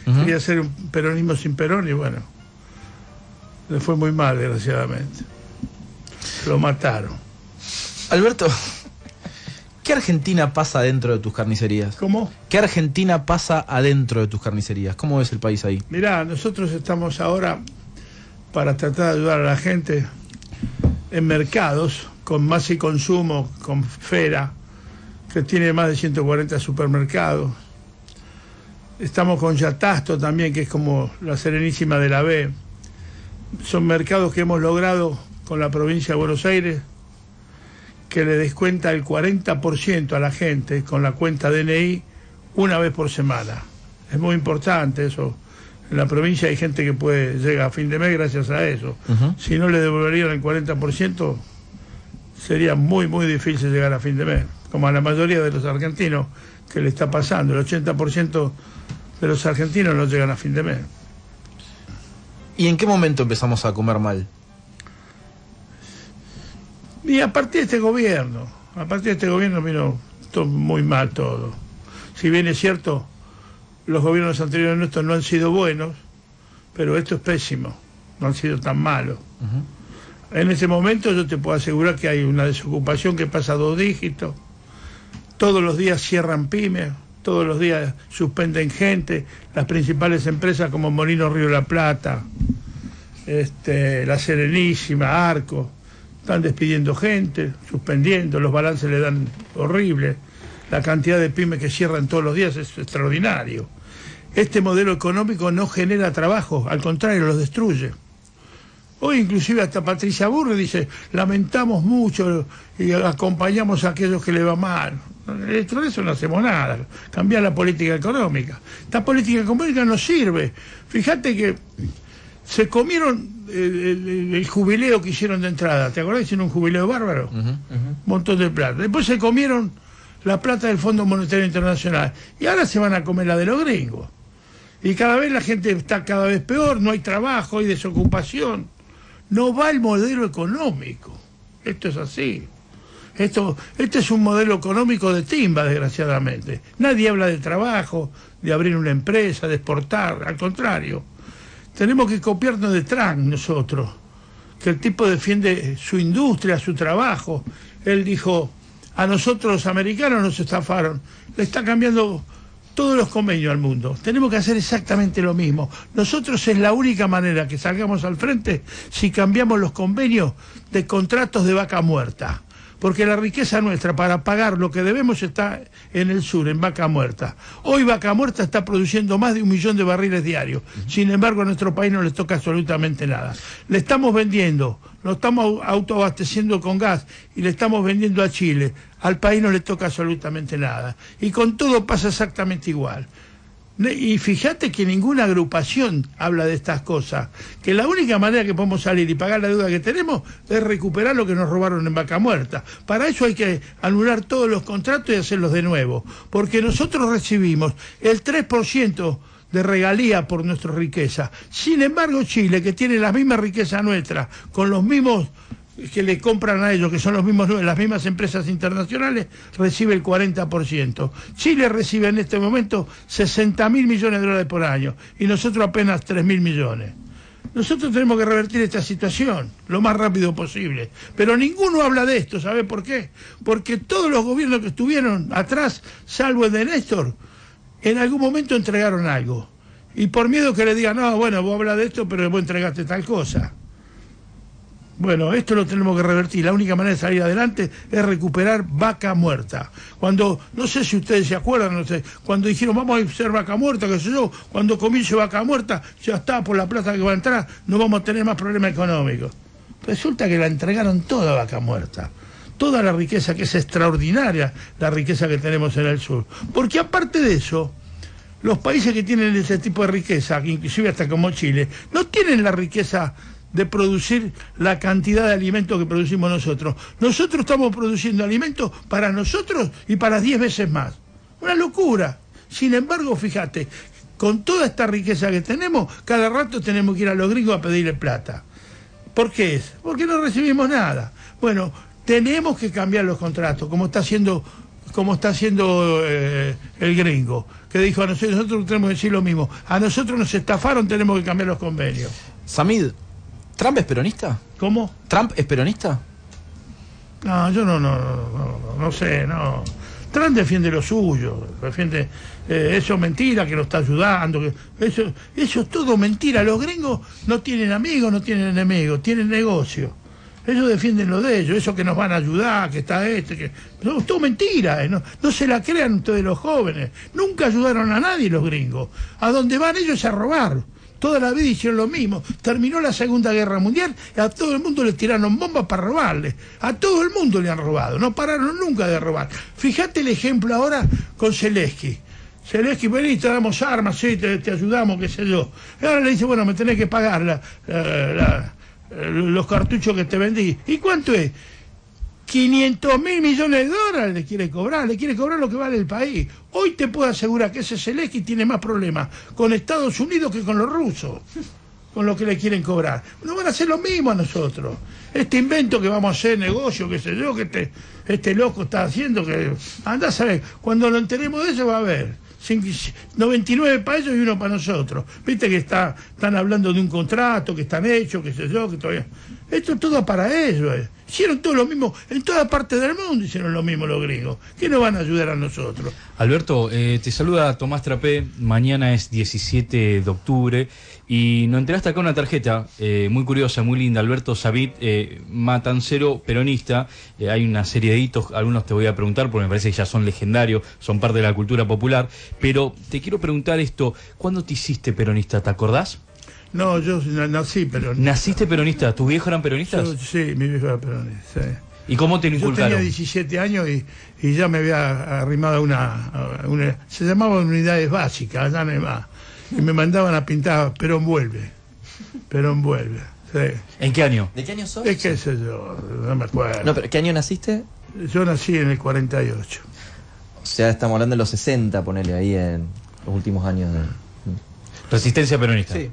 Uh-huh. Quería hacer un peronismo sin Perón y bueno, le fue muy mal, desgraciadamente. Lo mataron.
Alberto, ¿qué Argentina pasa dentro de tus carnicerías?
¿Cómo?
¿Qué Argentina pasa adentro de tus carnicerías? ¿Cómo ves el país ahí?
Mirá, nosotros estamos ahora para tratar de ayudar a la gente en mercados con Más y Consumo, con Fera, que tiene más de ciento cuarenta supermercados. Estamos con Yatasto también, que es como la Serenísima de la B. Son mercados que hemos logrado con la provincia de Buenos Aires, que le descuenta el cuarenta por ciento a la gente con la cuenta D N I una vez por semana. Es muy importante eso. En la provincia hay gente que puede llegar a fin de mes gracias a eso. Uh-huh. Si no le devolverían el cuarenta por ciento, sería muy, muy difícil llegar a fin de mes, como a la mayoría de los argentinos que le está pasando. El ochenta por ciento de los argentinos no llegan a fin de mes.
¿Y en qué momento empezamos a comer mal?
Y a partir de este gobierno, a partir de este gobierno vino todo muy mal todo. Si bien es cierto, los gobiernos anteriores nuestros no han sido buenos, pero esto es pésimo, no han sido tan malos. Uh-huh. En ese momento yo te puedo asegurar que hay una desocupación que pasa a dos dígitos, todos los días cierran pymes, todos los días suspenden gente, las principales empresas como Molino Río de la Plata, este, La Serenísima, Arco, están despidiendo gente, suspendiendo, los balances le dan horrible, la cantidad de pymes que cierran todos los días es extraordinario. Este modelo económico no genera trabajo, al contrario, los destruye. Hoy inclusive hasta Patricia Burri dice, lamentamos mucho y acompañamos a aquellos que le va mal. Dentro de eso no hacemos nada, cambiar la política económica. Esta política económica no sirve. Fíjate que se comieron el, el, el jubileo que hicieron de entrada. ¿Te acordás? Hicieron un jubileo bárbaro. Uh-huh, uh-huh. Un montón de plata. Después se comieron la plata del Fondo Monetario Internacional. Y ahora se van a comer la de los gringos. Y cada vez la gente está cada vez peor, no hay trabajo, hay desocupación. No va el modelo económico. Esto es así. Esto, este es un modelo económico de timba, desgraciadamente. Nadie habla de trabajo, de abrir una empresa, de exportar. Al contrario. Tenemos que copiarnos de Trump nosotros, que el tipo defiende su industria, su trabajo. Él dijo, a nosotros los americanos nos estafaron. Le está cambiando todos los convenios al mundo. Tenemos que hacer exactamente lo mismo. Nosotros es la única manera que salgamos al frente si cambiamos los convenios de contratos de vaca muerta. Porque la riqueza nuestra para pagar lo que debemos está en el sur, en Vaca Muerta. Hoy Vaca Muerta está produciendo más de un millón de barriles diarios. Sin embargo, a nuestro país no le toca absolutamente nada. Le estamos vendiendo, lo estamos autoabasteciendo con gas y le estamos vendiendo a Chile. Al país no le toca absolutamente nada. Y con todo pasa exactamente igual. Y fíjate que ninguna agrupación habla de estas cosas, que la única manera que podemos salir y pagar la deuda que tenemos es recuperar lo que nos robaron en Vaca Muerta. Para eso hay que anular todos los contratos y hacerlos de nuevo, porque nosotros recibimos el tres por ciento de regalía por nuestra riqueza. Sin embargo, Chile, que tiene la misma riqueza nuestra, con los mismos que le compran a ellos, que son los mismos, las mismas empresas internacionales, recibe el cuarenta por ciento. Chile recibe en este momento sesenta mil millones de dólares por año y nosotros apenas tres mil millones. Nosotros tenemos que revertir esta situación lo más rápido posible. Pero ninguno habla de esto, ¿sabe por qué? Porque todos los gobiernos que estuvieron atrás, salvo el de Néstor, en algún momento entregaron algo. Y por miedo que le digan, no, bueno, vos hablas de esto, pero vos entregaste tal cosa. Bueno, esto lo tenemos que revertir. La única manera de salir adelante es recuperar Vaca Muerta. Cuando, no sé si ustedes se acuerdan, no sé, cuando dijeron vamos a hacer Vaca Muerta, qué sé yo, cuando comience Vaca Muerta, ya está, por la plata que va a entrar, no vamos a tener más problemas económicos. Resulta que la entregaron toda Vaca Muerta. Toda la riqueza, que es extraordinaria, la riqueza que tenemos en el sur. Porque aparte de eso, los países que tienen ese tipo de riqueza, inclusive hasta como Chile, no tienen la riqueza de producir la cantidad de alimentos que producimos nosotros. Nosotros estamos produciendo alimentos para nosotros y para diez veces más. Una locura. Sin embargo, fíjate, con toda esta riqueza que tenemos, cada rato tenemos que ir a los gringos a pedirle plata. ¿Por qué es? Porque no recibimos nada. Bueno, tenemos que cambiar los contratos, como está haciendo como está haciendo eh, el gringo, que dijo a nosotros, nosotros tenemos que decir lo mismo. A nosotros nos estafaron, tenemos que cambiar los convenios.
Samid, ¿Trump es peronista?
¿Cómo?
¿Trump es peronista?
No, yo no, no, no, no, no sé, no. Trump defiende lo suyo, defiende eh, eso es mentira, que lo está ayudando, que eso, eso es todo mentira. Los gringos no tienen amigos, no tienen enemigos, tienen negocio. Ellos defienden lo de ellos, eso que nos van a ayudar, que está este, que... No, es todo mentira, eh, no, no se la crean ustedes los jóvenes. Nunca ayudaron a nadie los gringos. A donde van ellos a robar. Toda la vida hicieron lo mismo. Terminó la Segunda Guerra Mundial y a todo el mundo le tiraron bombas para robarle. A todo el mundo le han robado. No pararon nunca de robar. Fíjate el ejemplo ahora con Zelensky. Zelensky, vení, te damos armas, sí, te, te ayudamos, qué sé yo. Y ahora le dice, bueno, me tenés que pagar la, la, la, los cartuchos que te vendí. ¿Y cuánto es? quinientos mil millones de dólares le quiere cobrar, le quiere cobrar lo que vale el país. Hoy te puedo asegurar que ese Zelensky tiene más problemas con Estados Unidos que con los rusos, con lo que le quieren cobrar. No van a hacer lo mismo a nosotros. Este invento que vamos a hacer negocio, qué sé yo, que este, este loco está haciendo, que andá a saber, cuando lo enteremos de eso va a haber noventa y nueve para ellos y uno para nosotros. Viste que está, están hablando de un contrato que están hechos, qué sé yo, que todavía... Esto es todo para ellos. Eh. Hicieron todo lo mismo, en toda parte del mundo hicieron lo mismo los gringos. ¿Qué nos van a ayudar a nosotros?
Alberto, eh, te saluda Tomás Trapé. Mañana es diecisiete de octubre y nos enteraste acá una tarjeta eh, muy curiosa, muy linda. Alberto Sabit, eh, matancero peronista. Eh, hay una serie de hitos, algunos te voy a preguntar porque me parece que ya son legendarios, son parte de la cultura popular. Pero te quiero preguntar esto, ¿cuándo te hiciste peronista? ¿Te acordás?
No, yo nací peronista.
¿Naciste peronista? ¿Tus viejos eran peronistas?
Yo, sí, mi viejo era peronista, sí.
¿Y cómo te lo inculcaron?
Yo tenía diecisiete años y, y ya me había arrimado a una, a una... Se llamaban unidades básicas, allá no más. Y me mandaban a pintar Perón vuelve. Perón vuelve, sí.
¿En qué año?
¿De qué año sos?
Es que sé yo, no me acuerdo.
No, pero ¿qué año naciste?
Yo nací en el cuarenta y ocho.
O sea, estamos hablando de los sesenta, ponele ahí en los últimos años de...
Resistencia peronista.
Sí.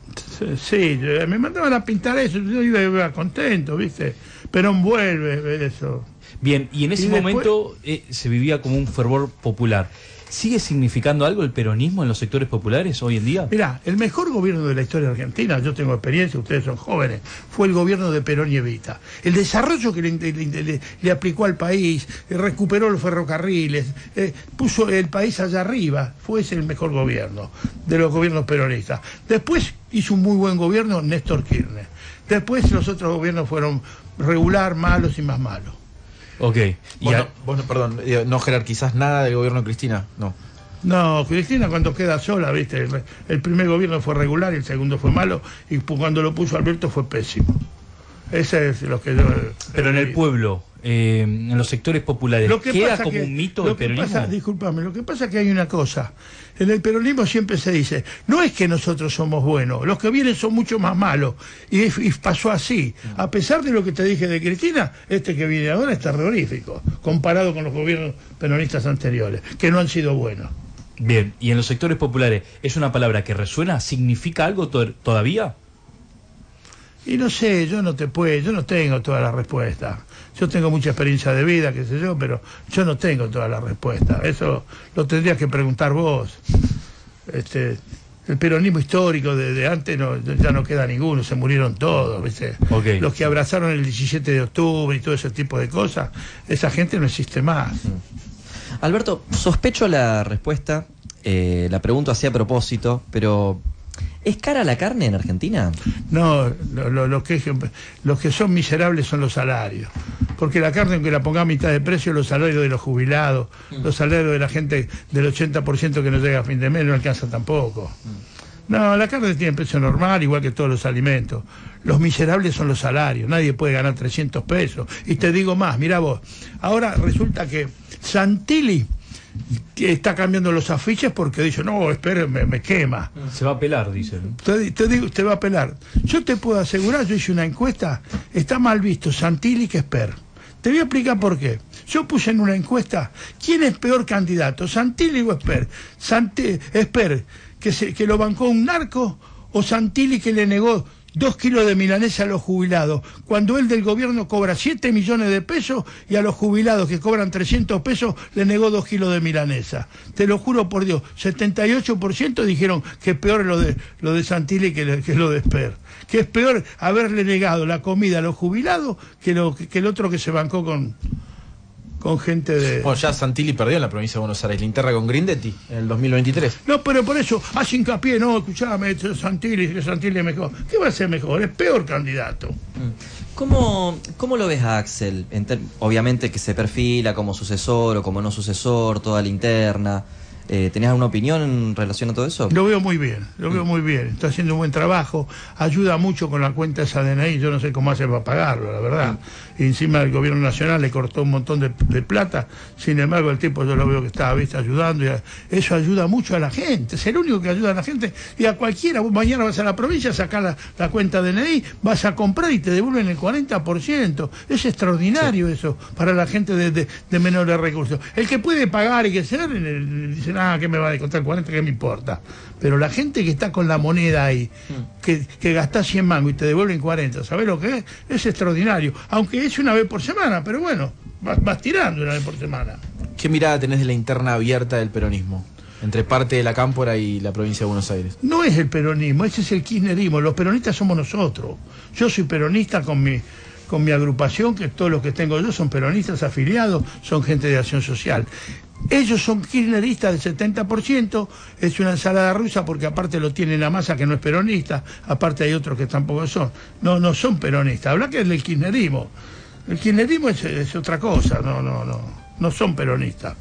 Sí, me mandaban a pintar eso, yo iba, iba contento, ¿viste? Perón vuelve, eso.
Bien, y en ese
y
momento
después...
eh, se vivía como un fervor popular. ¿Sigue significando algo el peronismo en los sectores populares hoy en día?
Mirá, el mejor gobierno de la historia argentina, yo tengo experiencia, ustedes son jóvenes, fue el gobierno de Perón y Evita. El desarrollo que le, le, le, le aplicó al país, eh, recuperó los ferrocarriles, eh, puso el país allá arriba, fue ese el mejor gobierno de los gobiernos peronistas. Después hizo un muy buen gobierno Néstor Kirchner. Después los otros gobiernos fueron regular, malos y más malos.
Ok.
Y bueno, a... bueno, perdón, no jerarquizás nada del gobierno de Cristina, no.
No, Cristina cuando queda sola, viste, el, el primer gobierno fue regular y el segundo fue malo, y cuando lo puso Alberto fue pésimo. Ese es lo que yo...
Pero en el pueblo, eh, en los sectores populares,
lo que
¿queda
pasa
como
que,
un mito
lo
el peronismo?
Que pasa, discúlpame, lo que pasa es que hay una cosa. En el peronismo siempre se dice, no es que nosotros somos buenos, los que vienen son mucho más malos. Y, y pasó así. A pesar de lo que te dije de Cristina, este que viene ahora es terrorífico, comparado con los gobiernos peronistas anteriores, que no han sido buenos.
Bien, y en los sectores populares, ¿es una palabra que resuena? ¿Significa algo to todavía?
Y no sé, yo no te puedo, yo no tengo todas las respuestas. Yo tengo mucha experiencia de vida, qué sé yo, pero yo no tengo todas las respuestas. Eso lo tendrías que preguntar vos. Este, el peronismo histórico de, de antes no, ya no queda ninguno, se murieron todos, ¿viste?
Okay.
Los que abrazaron el diecisiete de octubre y todo ese tipo de cosas, esa gente no existe más.
Alberto, sospecho la respuesta, eh, la pregunto así a propósito, pero... ¿Es cara la carne en Argentina?
No, lo, lo, lo que, los que son miserables son los salarios. Porque la carne, aunque la ponga a mitad de precio, los salarios de los jubilados, mm. los salarios de la gente del ochenta por ciento que no llega a fin de mes, no alcanza tampoco. Mm. No, la carne tiene precio normal, igual que todos los alimentos. Los miserables son los salarios. Nadie puede ganar trescientos pesos. Y te digo más, mira vos. Ahora resulta que Santilli está cambiando los afiches porque dice, no, espere, me, me quema.
Se va a pelar, dice.
Te, te digo, te va a pelar. Yo te puedo asegurar, yo hice una encuesta, está mal visto Santilli que Esper. Te voy a explicar por qué. Yo puse en una encuesta, ¿quién es peor candidato, Santilli o Esper? Santi, Esper, que, se, que lo bancó un narco, o Santilli que le negó dos kilos de milanesa a los jubilados, cuando él del gobierno cobra siete millones de pesos y a los jubilados que cobran trescientos pesos le negó dos kilos de milanesa. Te lo juro por Dios, setenta y ocho por ciento dijeron que es peor lo de, lo de Santilli que, que lo de Esper. Que es peor haberle negado la comida a los jubilados que, lo, que el otro que se bancó con... con gente de...
Bueno, ya Santilli perdió en la provincia de Buenos Aires, Linterna con Grindetti en el dos mil veintitrés.
No, pero por eso hace hincapié, no, escuchame, Santilli, que Santilli es mejor. ¿Qué va a ser mejor? Es peor candidato.
¿Cómo, cómo lo ves a Axel? Obviamente que se perfila como sucesor o como no sucesor, toda la interna. Eh, ¿Tenías alguna opinión en relación a todo eso?
Lo veo muy bien, lo veo muy bien. Está haciendo un buen trabajo, ayuda mucho con la cuenta esa D N I, yo no sé cómo hace para pagarlo, la verdad. Y encima el gobierno nacional le cortó un montón de, de plata, sin embargo el tipo yo lo veo que está, ¿viste? ayudando, y a, eso ayuda mucho a la gente, es el único que ayuda a la gente, y a cualquiera. Vos mañana vas a la provincia, sacás la, la cuenta D N I, vas a comprar y te devuelven el cuarenta por ciento. Es extraordinario, sí, eso, para la gente de, de, de menores recursos. El que puede pagar y que ser, dice, ah, ¿qué me va a descontar el cuarenta? ¿Qué me importa? Pero la gente que está con la moneda ahí, que, que gastás cien mangos y te devuelven cuarenta, ¿sabés lo que es? Es extraordinario. Aunque es una vez por semana, pero bueno, vas, vas tirando una vez por semana.
¿Qué mirada tenés de la interna abierta del peronismo? Entre parte de la Cámpora y la provincia de Buenos Aires.
No es el peronismo, ese es el kirchnerismo. Los peronistas somos nosotros. Yo soy peronista con mi... con mi agrupación, que todos los que tengo yo son peronistas afiliados, son gente de acción social. Ellos son kirchneristas del setenta por ciento, es una ensalada rusa porque aparte lo tiene la masa que no es peronista, aparte hay otros que tampoco son. No, no son peronistas, habla que es del kirchnerismo. El kirchnerismo es, es otra cosa, no, no, no, no son peronistas.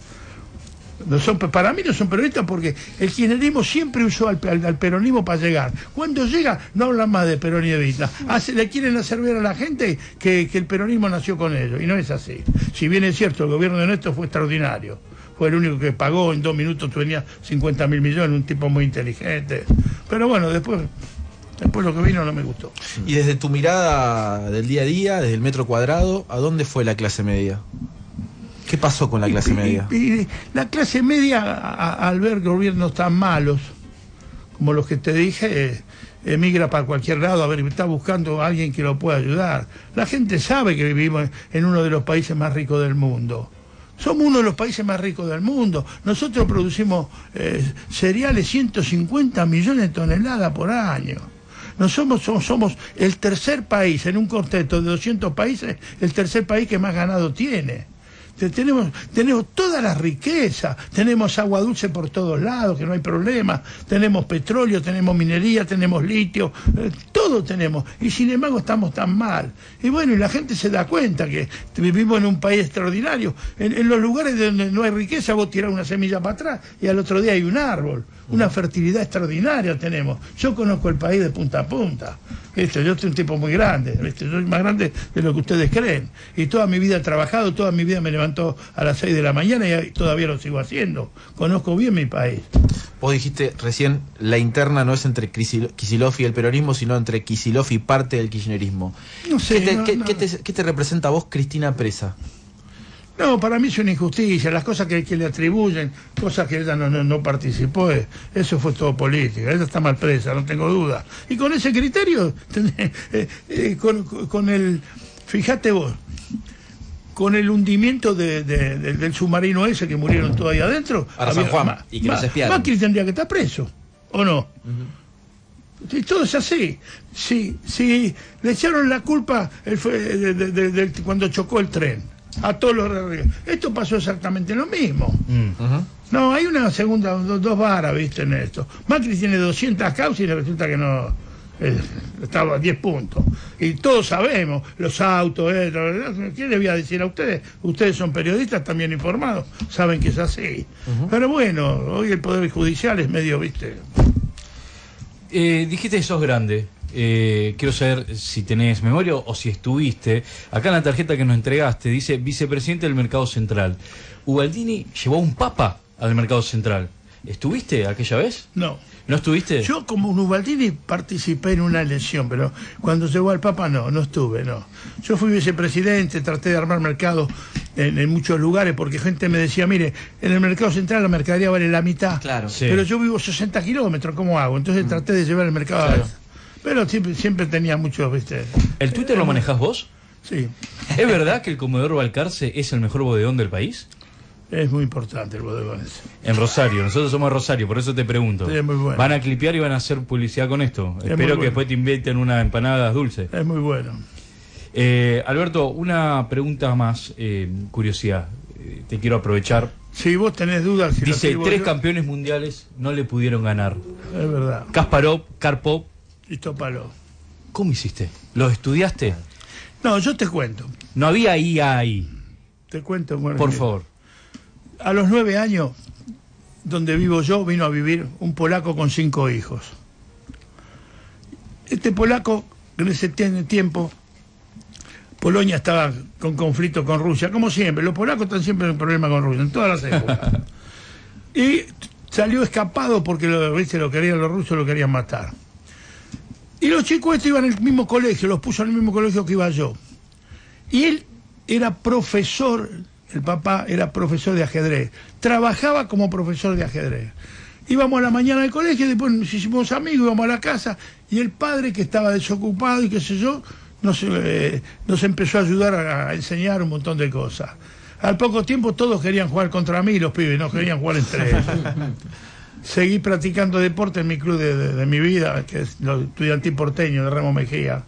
No son, para mí no son peronistas porque el kirchnerismo siempre usó al, al, al peronismo para llegar. Cuando llega no hablan más de Perón y Evita. Hace, le quieren hacer ver a la gente que, que el peronismo nació con ellos y no es así. Si bien es cierto, el gobierno de Néstor fue extraordinario. Fue el único que pagó, en dos minutos tenía cincuenta mil millones, un tipo muy inteligente. Pero bueno, después... Después lo que vino no me gustó.
Y desde tu mirada del día a día, desde el metro cuadrado, ¿a dónde fue la clase media? ¿Qué pasó con la clase
y,
media?
Y, y la clase media, a, al ver gobiernos tan malos como los que te dije, eh, emigra para cualquier lado, a ver, está buscando a alguien que lo pueda ayudar. La gente sabe que vivimos en uno de los países más ricos del mundo. Somos uno de los países más ricos del mundo. Nosotros producimos eh, cereales ciento cincuenta millones de toneladas por año. No somos, somos, somos el tercer país, en un cuarteto de doscientos países, el tercer país que más ganado tiene. Tenemos, tenemos toda la riqueza, tenemos agua dulce por todos lados, que no hay problema, tenemos petróleo, tenemos minería, tenemos litio, eh, todo tenemos, y sin embargo estamos tan mal. Y bueno, y la gente se da cuenta que vivimos en un país extraordinario. En, en los lugares donde no hay riqueza, vos tirás una semilla para atrás y al otro día hay un árbol. Una fertilidad extraordinaria tenemos. Yo conozco el país de punta a punta. ¿Viste? Yo soy un tipo muy grande, ¿viste? Soy más grande de lo que ustedes creen. Y toda mi vida he trabajado, toda mi vida me levanto a las seis de la mañana y todavía lo sigo haciendo. Conozco bien mi país.
Vos dijiste recién, la interna no es entre Kicillof y el peronismo, sino entre Kicillof y parte del kirchnerismo.
No sé.
¿Qué te,
no,
qué,
no.
¿qué te, qué te representa a vos Cristina Presa?
No, para mí es una injusticia, las cosas que, que le atribuyen, cosas que ella no, no, no participó, eh, eso fue todo política, ella está mal presa, no tengo duda. Y con ese criterio, eh, eh, con, con el, fíjate vos, con el hundimiento de, de, de, del submarino ese que murieron todos ahí adentro,
Para San Juan,
y que los espiaron.
Macri tendría que estar preso, ¿o no? Uh-huh. Y todo es así. Si, si le echaron la culpa el, de, de, de, de, cuando chocó el tren a todos los... Esto pasó exactamente lo mismo. Uh-huh. No, hay una segunda, dos, dos varas, viste, en esto. Macri tiene doscientas causas y resulta que no... Eh, estaba a diez puntos. Y todos sabemos, los autos, eh, ¿qué les voy a decir a ustedes? Ustedes son periodistas también informados, saben que es así. Uh-huh. Pero bueno, hoy el Poder Judicial es medio, viste...
Eh, dijiste que sos grande. Eh, quiero saber si tenés memoria o si estuviste. Acá en la tarjeta que nos entregaste dice vicepresidente del Mercado Central. Ubaldini llevó a un papa al Mercado Central. ¿Estuviste aquella vez?
No.
¿No estuviste?
Yo como un Ubaldini participé en una elección, pero cuando llegó al papa no, no estuve, no. Yo fui vicepresidente, traté de armar mercado en, en muchos lugares porque gente me decía, mire, en el Mercado Central la mercadería vale la mitad.
Claro.
Sí. Pero yo vivo sesenta kilómetros, ¿cómo hago? Entonces mm. traté de llevar el mercado.
Claro.
A... Pero siempre, siempre tenía muchos, ¿viste?
¿El Twitter lo manejás vos?
Sí.
¿Es verdad que el Comodoro Balcarce es el mejor bodegón del país?
Es muy importante el bodegón ese.
En Rosario, nosotros somos de Rosario, por eso te pregunto.
Sí, es muy bueno.
¿Van a clipear y van a hacer publicidad con esto?
Es
Espero
muy
que
bueno.
después te inviten unas empanadas dulces.
Es muy bueno.
Eh, Alberto, una pregunta más, eh, curiosidad. Eh, te quiero aprovechar.
Si vos tenés dudas... Si lo
Dice,
escribo
tres
yo-
campeones mundiales no le pudieron ganar.
Es verdad.
Kasparov, Karpov.
Y Topalov.
¿Cómo hiciste? ¿Los estudiaste?
No, yo te cuento.
No había I A ahí.
Te cuento. Bueno,
Por
mira.
favor.
A los nueve años, donde vivo yo, vino a vivir un polaco con cinco hijos. Este polaco, en ese tie- tiempo, Polonia estaba con conflicto con Rusia, como siempre. Los polacos están siempre en problema con Rusia, en todas las épocas. Y salió escapado porque lo, ¿viste? Lo querían los rusos, lo querían matar. Y los chicos estos iban al mismo colegio, los puso en el mismo colegio que iba yo. Y él era profesor, el papá era profesor de ajedrez, trabajaba como profesor de ajedrez. Íbamos a la mañana al colegio, después nos hicimos amigos, íbamos a la casa, y el padre, que estaba desocupado y qué sé yo, nos, eh, nos empezó a ayudar a, a enseñar un montón de cosas. Al poco tiempo todos querían jugar contra mí, los pibes, no querían jugar entre ellos. Seguí practicando deporte en mi club de, de, de mi vida, que es el Estudiantil Porteño de Ramos Mejía.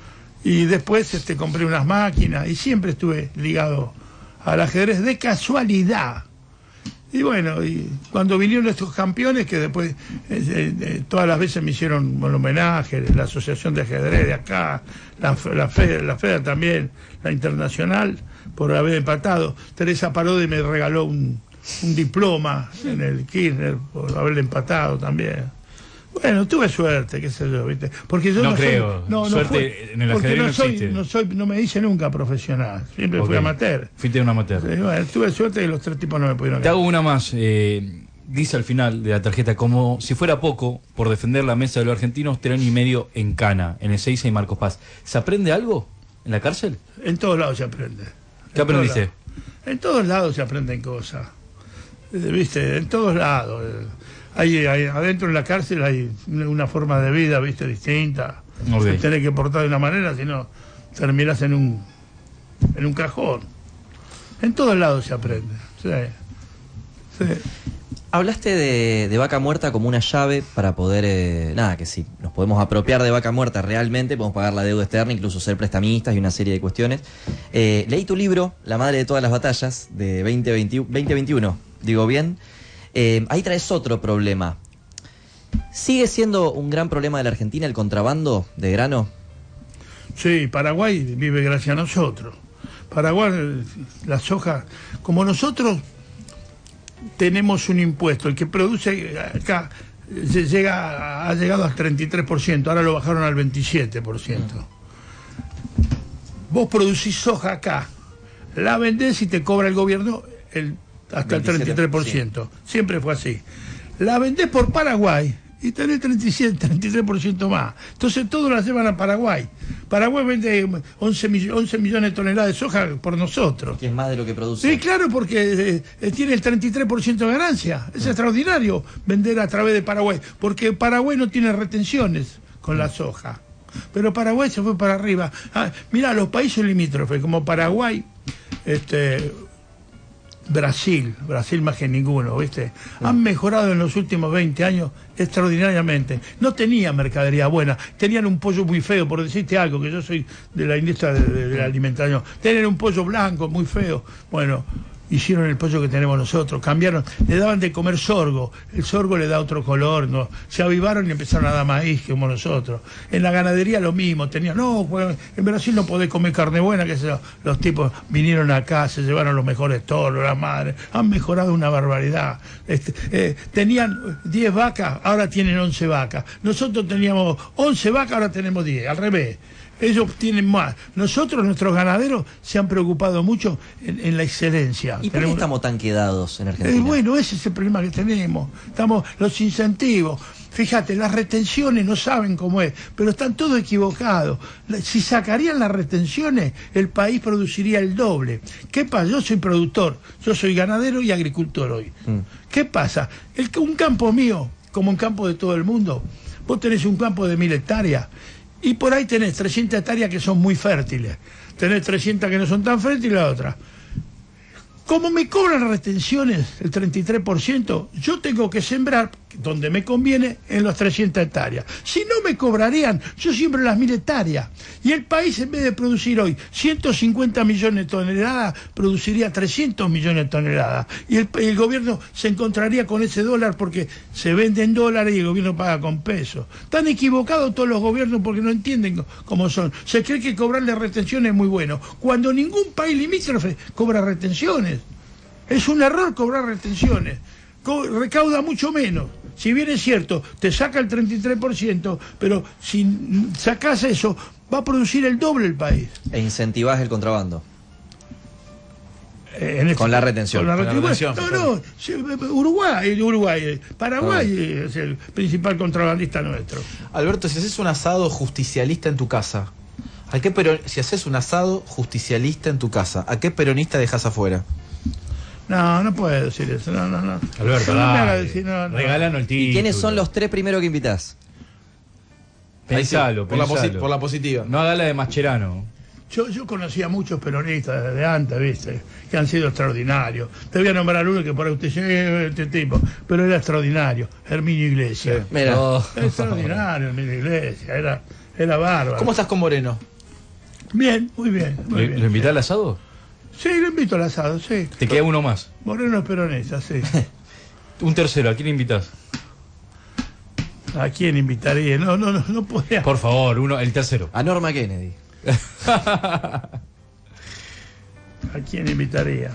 Y después este, compré unas máquinas y siempre estuve ligado al ajedrez de casualidad. Y bueno, y cuando vinieron estos campeones, que después eh, eh, todas las veces me hicieron un homenaje, la Asociación de Ajedrez de acá, la, la FED, la FED también, la Internacional, por haber empatado. Teresa Parodi me regaló un, un diploma en el Kirchner por haberle empatado también. Bueno, tuve suerte, qué sé yo, ¿viste? Porque yo
No
no,
creo.
soy, no, no
Suerte
fue-
en el
porque
ajedrez
no
no
soy,
existe.
no soy, no me hice nunca profesional, siempre fui
Ok.
amateur.
Fuiste un amateur.
Sí, bueno, tuve suerte y los tres tipos no me pudieron
Te hago una más. eh, dice al final de la tarjeta, como si fuera poco, por defender la mesa de los argentinos, tres años y medio en Cana, en el Ezeiza y Marcos Paz. ¿Se aprende algo en la cárcel?
En todos lados se aprende.
¿Qué
En todos
aprendiste?
lados. En todos lados se aprenden cosas. Eh, ¿Viste? En todos lados. Eh, Hay, hay- adentro en la cárcel hay una forma de vida, ¿viste? Distinta.
Ok.
Te tenés que portar de una manera, si no terminás en un, en un cajón. En todos lados se aprende. Sí. Sí.
Hablaste de, de Vaca Muerta como una llave para poder, eh, nada, que sí, nos podemos apropiar de Vaca Muerta realmente, podemos pagar la deuda externa, incluso ser prestamistas y una serie de cuestiones. Eh, leí tu libro, La Madre de Todas las Batallas, de veinte veinte veinte veintiuno, digo bien. Eh, ahí traes otro problema. ¿Sigue siendo un gran problema de la Argentina el contrabando de grano?
Sí, Paraguay vive gracias a nosotros. Paraguay, eh, la soja, como nosotros tenemos un impuesto, el que produce acá eh, llega, ha llegado al treinta y tres por ciento, ahora lo bajaron al veintisiete por ciento. Vos producís soja acá, la vendés y te cobra el gobierno el, hasta el treinta y tres por ciento. Siempre fue así. La vendés por Paraguay y tenés treinta y siete, treinta y tres por ciento más. Entonces todos la llevan a Paraguay. Paraguay vende once, mill- once millones de toneladas de soja por nosotros.
Que es más de lo que produce.
Sí, claro, porque eh, eh, tiene el treinta y tres por ciento de ganancia. Es extraordinario vender a través de Paraguay, porque Paraguay no tiene retenciones con la soja. Pero Paraguay se fue para arriba. Ah, mirá, los países limítrofes, como Paraguay, este, Brasil, Brasil más que ninguno, ¿viste? Han mejorado en los últimos veinte años extraordinariamente. No tenían mercadería buena, tenían un pollo muy feo, por decirte algo, que yo soy de la industria de, de- de la alimentación. Tenían un pollo blanco muy feo. Bueno, hicieron el pollo que tenemos nosotros, cambiaron, le daban de comer sorgo, el sorgo le da otro color, ¿no? Se avivaron y empezaron a dar maíz como nosotros. En la ganadería lo mismo, tenían, no, pues, en Brasil no podés comer carne buena, que sé yo. Los tipos vinieron acá, se llevaron los mejores toros, las madres, han mejorado una barbaridad. Este, eh, tenían diez vacas, ahora tienen once vacas. Nosotros teníamos once vacas, ahora tenemos diez, al revés. Ellos tienen más. Nosotros, nuestros ganaderos, se han preocupado mucho en, en la excelencia.
¿Y por qué
Tenemos-
estamos tan quedados en Argentina?
Eh, bueno, ese es el problema que tenemos. Estamos los incentivos. Fíjate, las retenciones no saben cómo es, pero están todos equivocados. La- Si sacarían las retenciones, el país produciría el doble. ¿Qué pasa? Yo soy productor, yo soy ganadero y agricultor hoy. ¿Qué pasa? El, un campo mío, como un campo de todo el mundo, Vos tenés un campo de mil hectáreas y por ahí tenés trescientas hectáreas que son muy fértiles. Tenés trescientas que no son tan fértiles y la otra. Como me cobran retenciones el treinta y tres por ciento, yo tengo que sembrar donde me conviene en las trescientas hectáreas. Si no me cobrarían, yo siembro las mil hectáreas. Y el país, en vez de producir hoy ciento cincuenta millones de toneladas, produciría trescientos millones de toneladas. Y el, el gobierno se encontraría con ese dólar porque se vende en dólares y el gobierno paga con pesos. Están equivocados todos los gobiernos porque no entienden cómo son. Se cree que cobrarle retenciones es muy bueno, cuando ningún país limítrofe cobra retenciones. Es un error cobrar retenciones. Co- recauda mucho menos. Si bien es cierto, te saca el treinta y tres por ciento, pero si sacás eso, va a producir el doble el país.
E incentivás el contrabando.
Eh, en este,
con la retención.
Con la
Con la
retención.
retención.
No, no, sí, Uruguay, Uruguay, Paraguay
Ah.
es el principal contrabandista nuestro.
Alberto, si haces un asado justicialista en tu casa, ¿a qué pero si haces un asado justicialista en tu casa, ¿a qué peronista dejas afuera?
No, no puedo decir eso, no, no, no.
Alberto,
no me haga
dale.
decir, no, no.
Regalanos el título.
¿Y quiénes son los tres primeros que invitás?
Pensalo,
Por la
pensalo.
posi- por la positiva.
No haga la de Mascherano.
Yo, yo conocí a muchos peronistas desde antes, ¿viste? Que han sido extraordinarios. Te voy a nombrar uno que por ahí usted dice, "Eh, este tipo", pero era extraordinario, Herminio Iglesias.
Sí. Mira.
Oh. Extraordinario, Herminio Iglesias, era, era bárbaro.
¿Cómo estás con Moreno?
Bien, muy bien, muy
¿Lo,
bien.
¿Lo invitás al asado?
Sí, lo invito al asado, sí.
Te queda uno más.
Moreno es peronista, sí.
Un tercero, ¿a quién invitas?
¿A quién invitaría? No, no, no, no podía.
Por favor, uno, el tercero.
A Norma Kennedy.
¿A quién invitaría?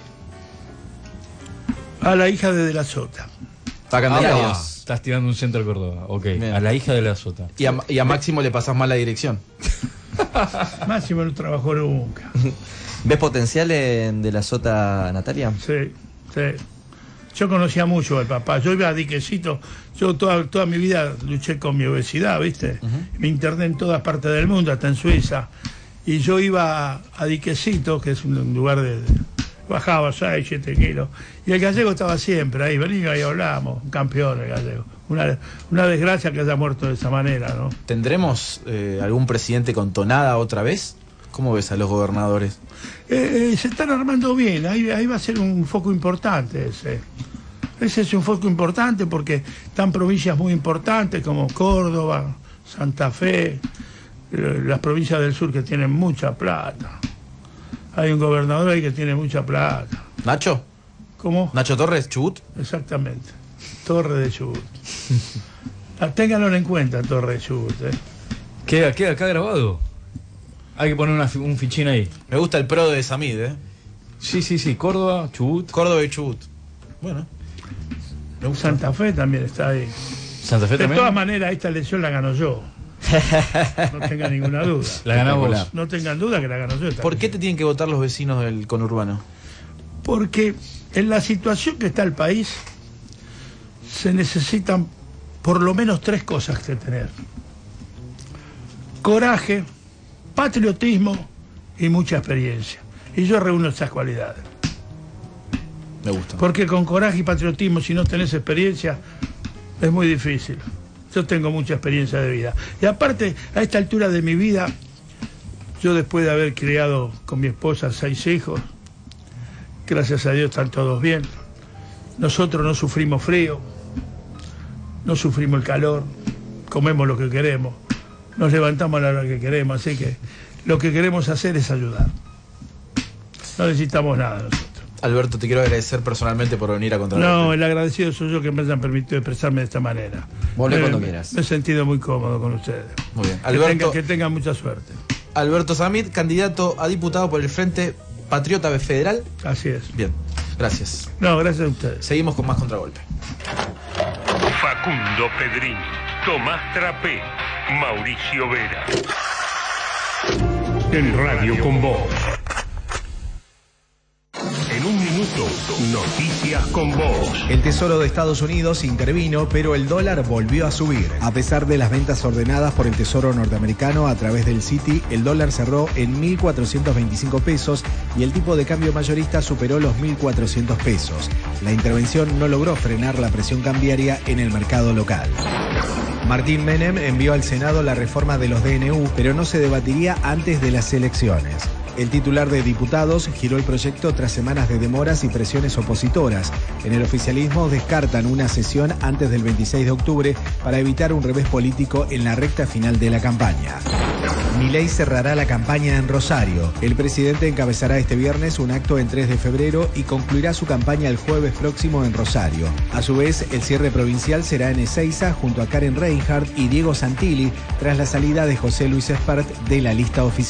A la hija de De la Sota.
Está candidato.
Ah, estás tirando un centro de Córdoba. Ok, a la hija de la Sota.
Y a, y a Máximo le pasás mal la dirección.
Máximo no trabajó nunca.
¿Ves potencial en De la Sota, Natalia?
Sí, sí. Yo conocía mucho al papá. Yo iba a Diquecito. Yo toda, toda mi vida luché con mi obesidad, ¿viste? Me interné en todas partes del mundo, hasta en Suiza. Y yo iba a, a Diquecito, que es un lugar de... Bajaba seis, siete kilos. Y el gallego estaba siempre ahí. Venía y hablábamos. Un campeón el gallego. Una, una desgracia que haya muerto de esa manera, ¿no?
¿Tendremos eh, algún presidente con tonada otra vez? ¿Cómo ves a los gobernadores?
Eh, eh, se están armando bien, ahí, ahí va a ser un foco importante ese. Ese es un foco importante porque están provincias muy importantes como Córdoba, Santa Fe, eh, las provincias del sur que tienen mucha plata. Hay un gobernador ahí que tiene mucha plata.
¿Nacho?
¿Cómo?
¿Nacho Torres, Chubut?
Exactamente, Torre de Chubut. Ténganlo en cuenta, Torre de Chubut. ¿eh?
Queda, queda acá grabado. Hay que poner una, fi- un fichín ahí.
Me gusta el pro de Samid, ¿eh?
Sí, sí, sí. Córdoba, Chubut.
Córdoba y Chubut. Bueno.
Santa Fe también está ahí.
Santa Fe
De
también.
todas maneras, esta elección la gano yo. No tengan ninguna duda.
La ganás vos.
No tengan duda que la gano yo. esta
¿Por qué te tienen que votar los vecinos del conurbano?
Porque en la situación que está el país se necesitan por lo menos tres cosas que tener: coraje, patriotismo y mucha experiencia. Y yo reúno esas cualidades.
Me gusta.
Porque con coraje y patriotismo, si no tenés experiencia, es muy difícil. Yo tengo mucha experiencia de vida. Y aparte, a esta altura de mi vida, yo después de haber criado con mi esposa seis hijos, gracias a Dios están todos bien. Nosotros no sufrimos frío, no sufrimos el calor, comemos lo que queremos, nos levantamos a la hora que queremos, así que lo que queremos hacer es ayudar. No necesitamos nada nosotros.
Alberto, te quiero agradecer personalmente por venir a contar.
No, el agradecido soy yo que me hayan permitido expresarme de esta manera.
Volvé
Me-
cuando
me-
quieras.
Me he sentido muy cómodo con ustedes.
Muy bien.
Que
Alberto,
tengan, que tengan mucha suerte.
Alberto Samid, candidato a diputado por el Frente Patriota Federal.
Así es.
Bien, gracias.
No, gracias a ustedes.
Seguimos con más Contragolpe.
Facundo Pedrini, Tomás Trapé, Mauricio Vera. En Radio con Vos. En un minuto, noticias con Vos.
El Tesoro de Estados Unidos intervino, pero el dólar volvió a subir. A pesar de las ventas ordenadas por el Tesoro norteamericano a través del Citi, el dólar cerró en mil cuatrocientos veinticinco pesos y el tipo de cambio mayorista superó los mil cuatrocientos pesos. La intervención no logró frenar la presión cambiaria en el mercado local. Martín Menem envió al Senado la reforma de los D N U, pero no se debatiría antes de las elecciones. El titular de Diputados giró el proyecto tras semanas de demoras y presiones opositoras. En el oficialismo descartan una sesión antes del veintiséis de octubre para evitar un revés político en la recta final de la campaña. Milei cerrará la campaña en Rosario. El presidente encabezará este viernes un acto en tres de febrero y concluirá su campaña el jueves próximo en Rosario. A su vez, el cierre provincial será en Ezeiza junto a Karen Reinhardt y Diego Santilli tras la salida de José Luis Espert de la lista oficial.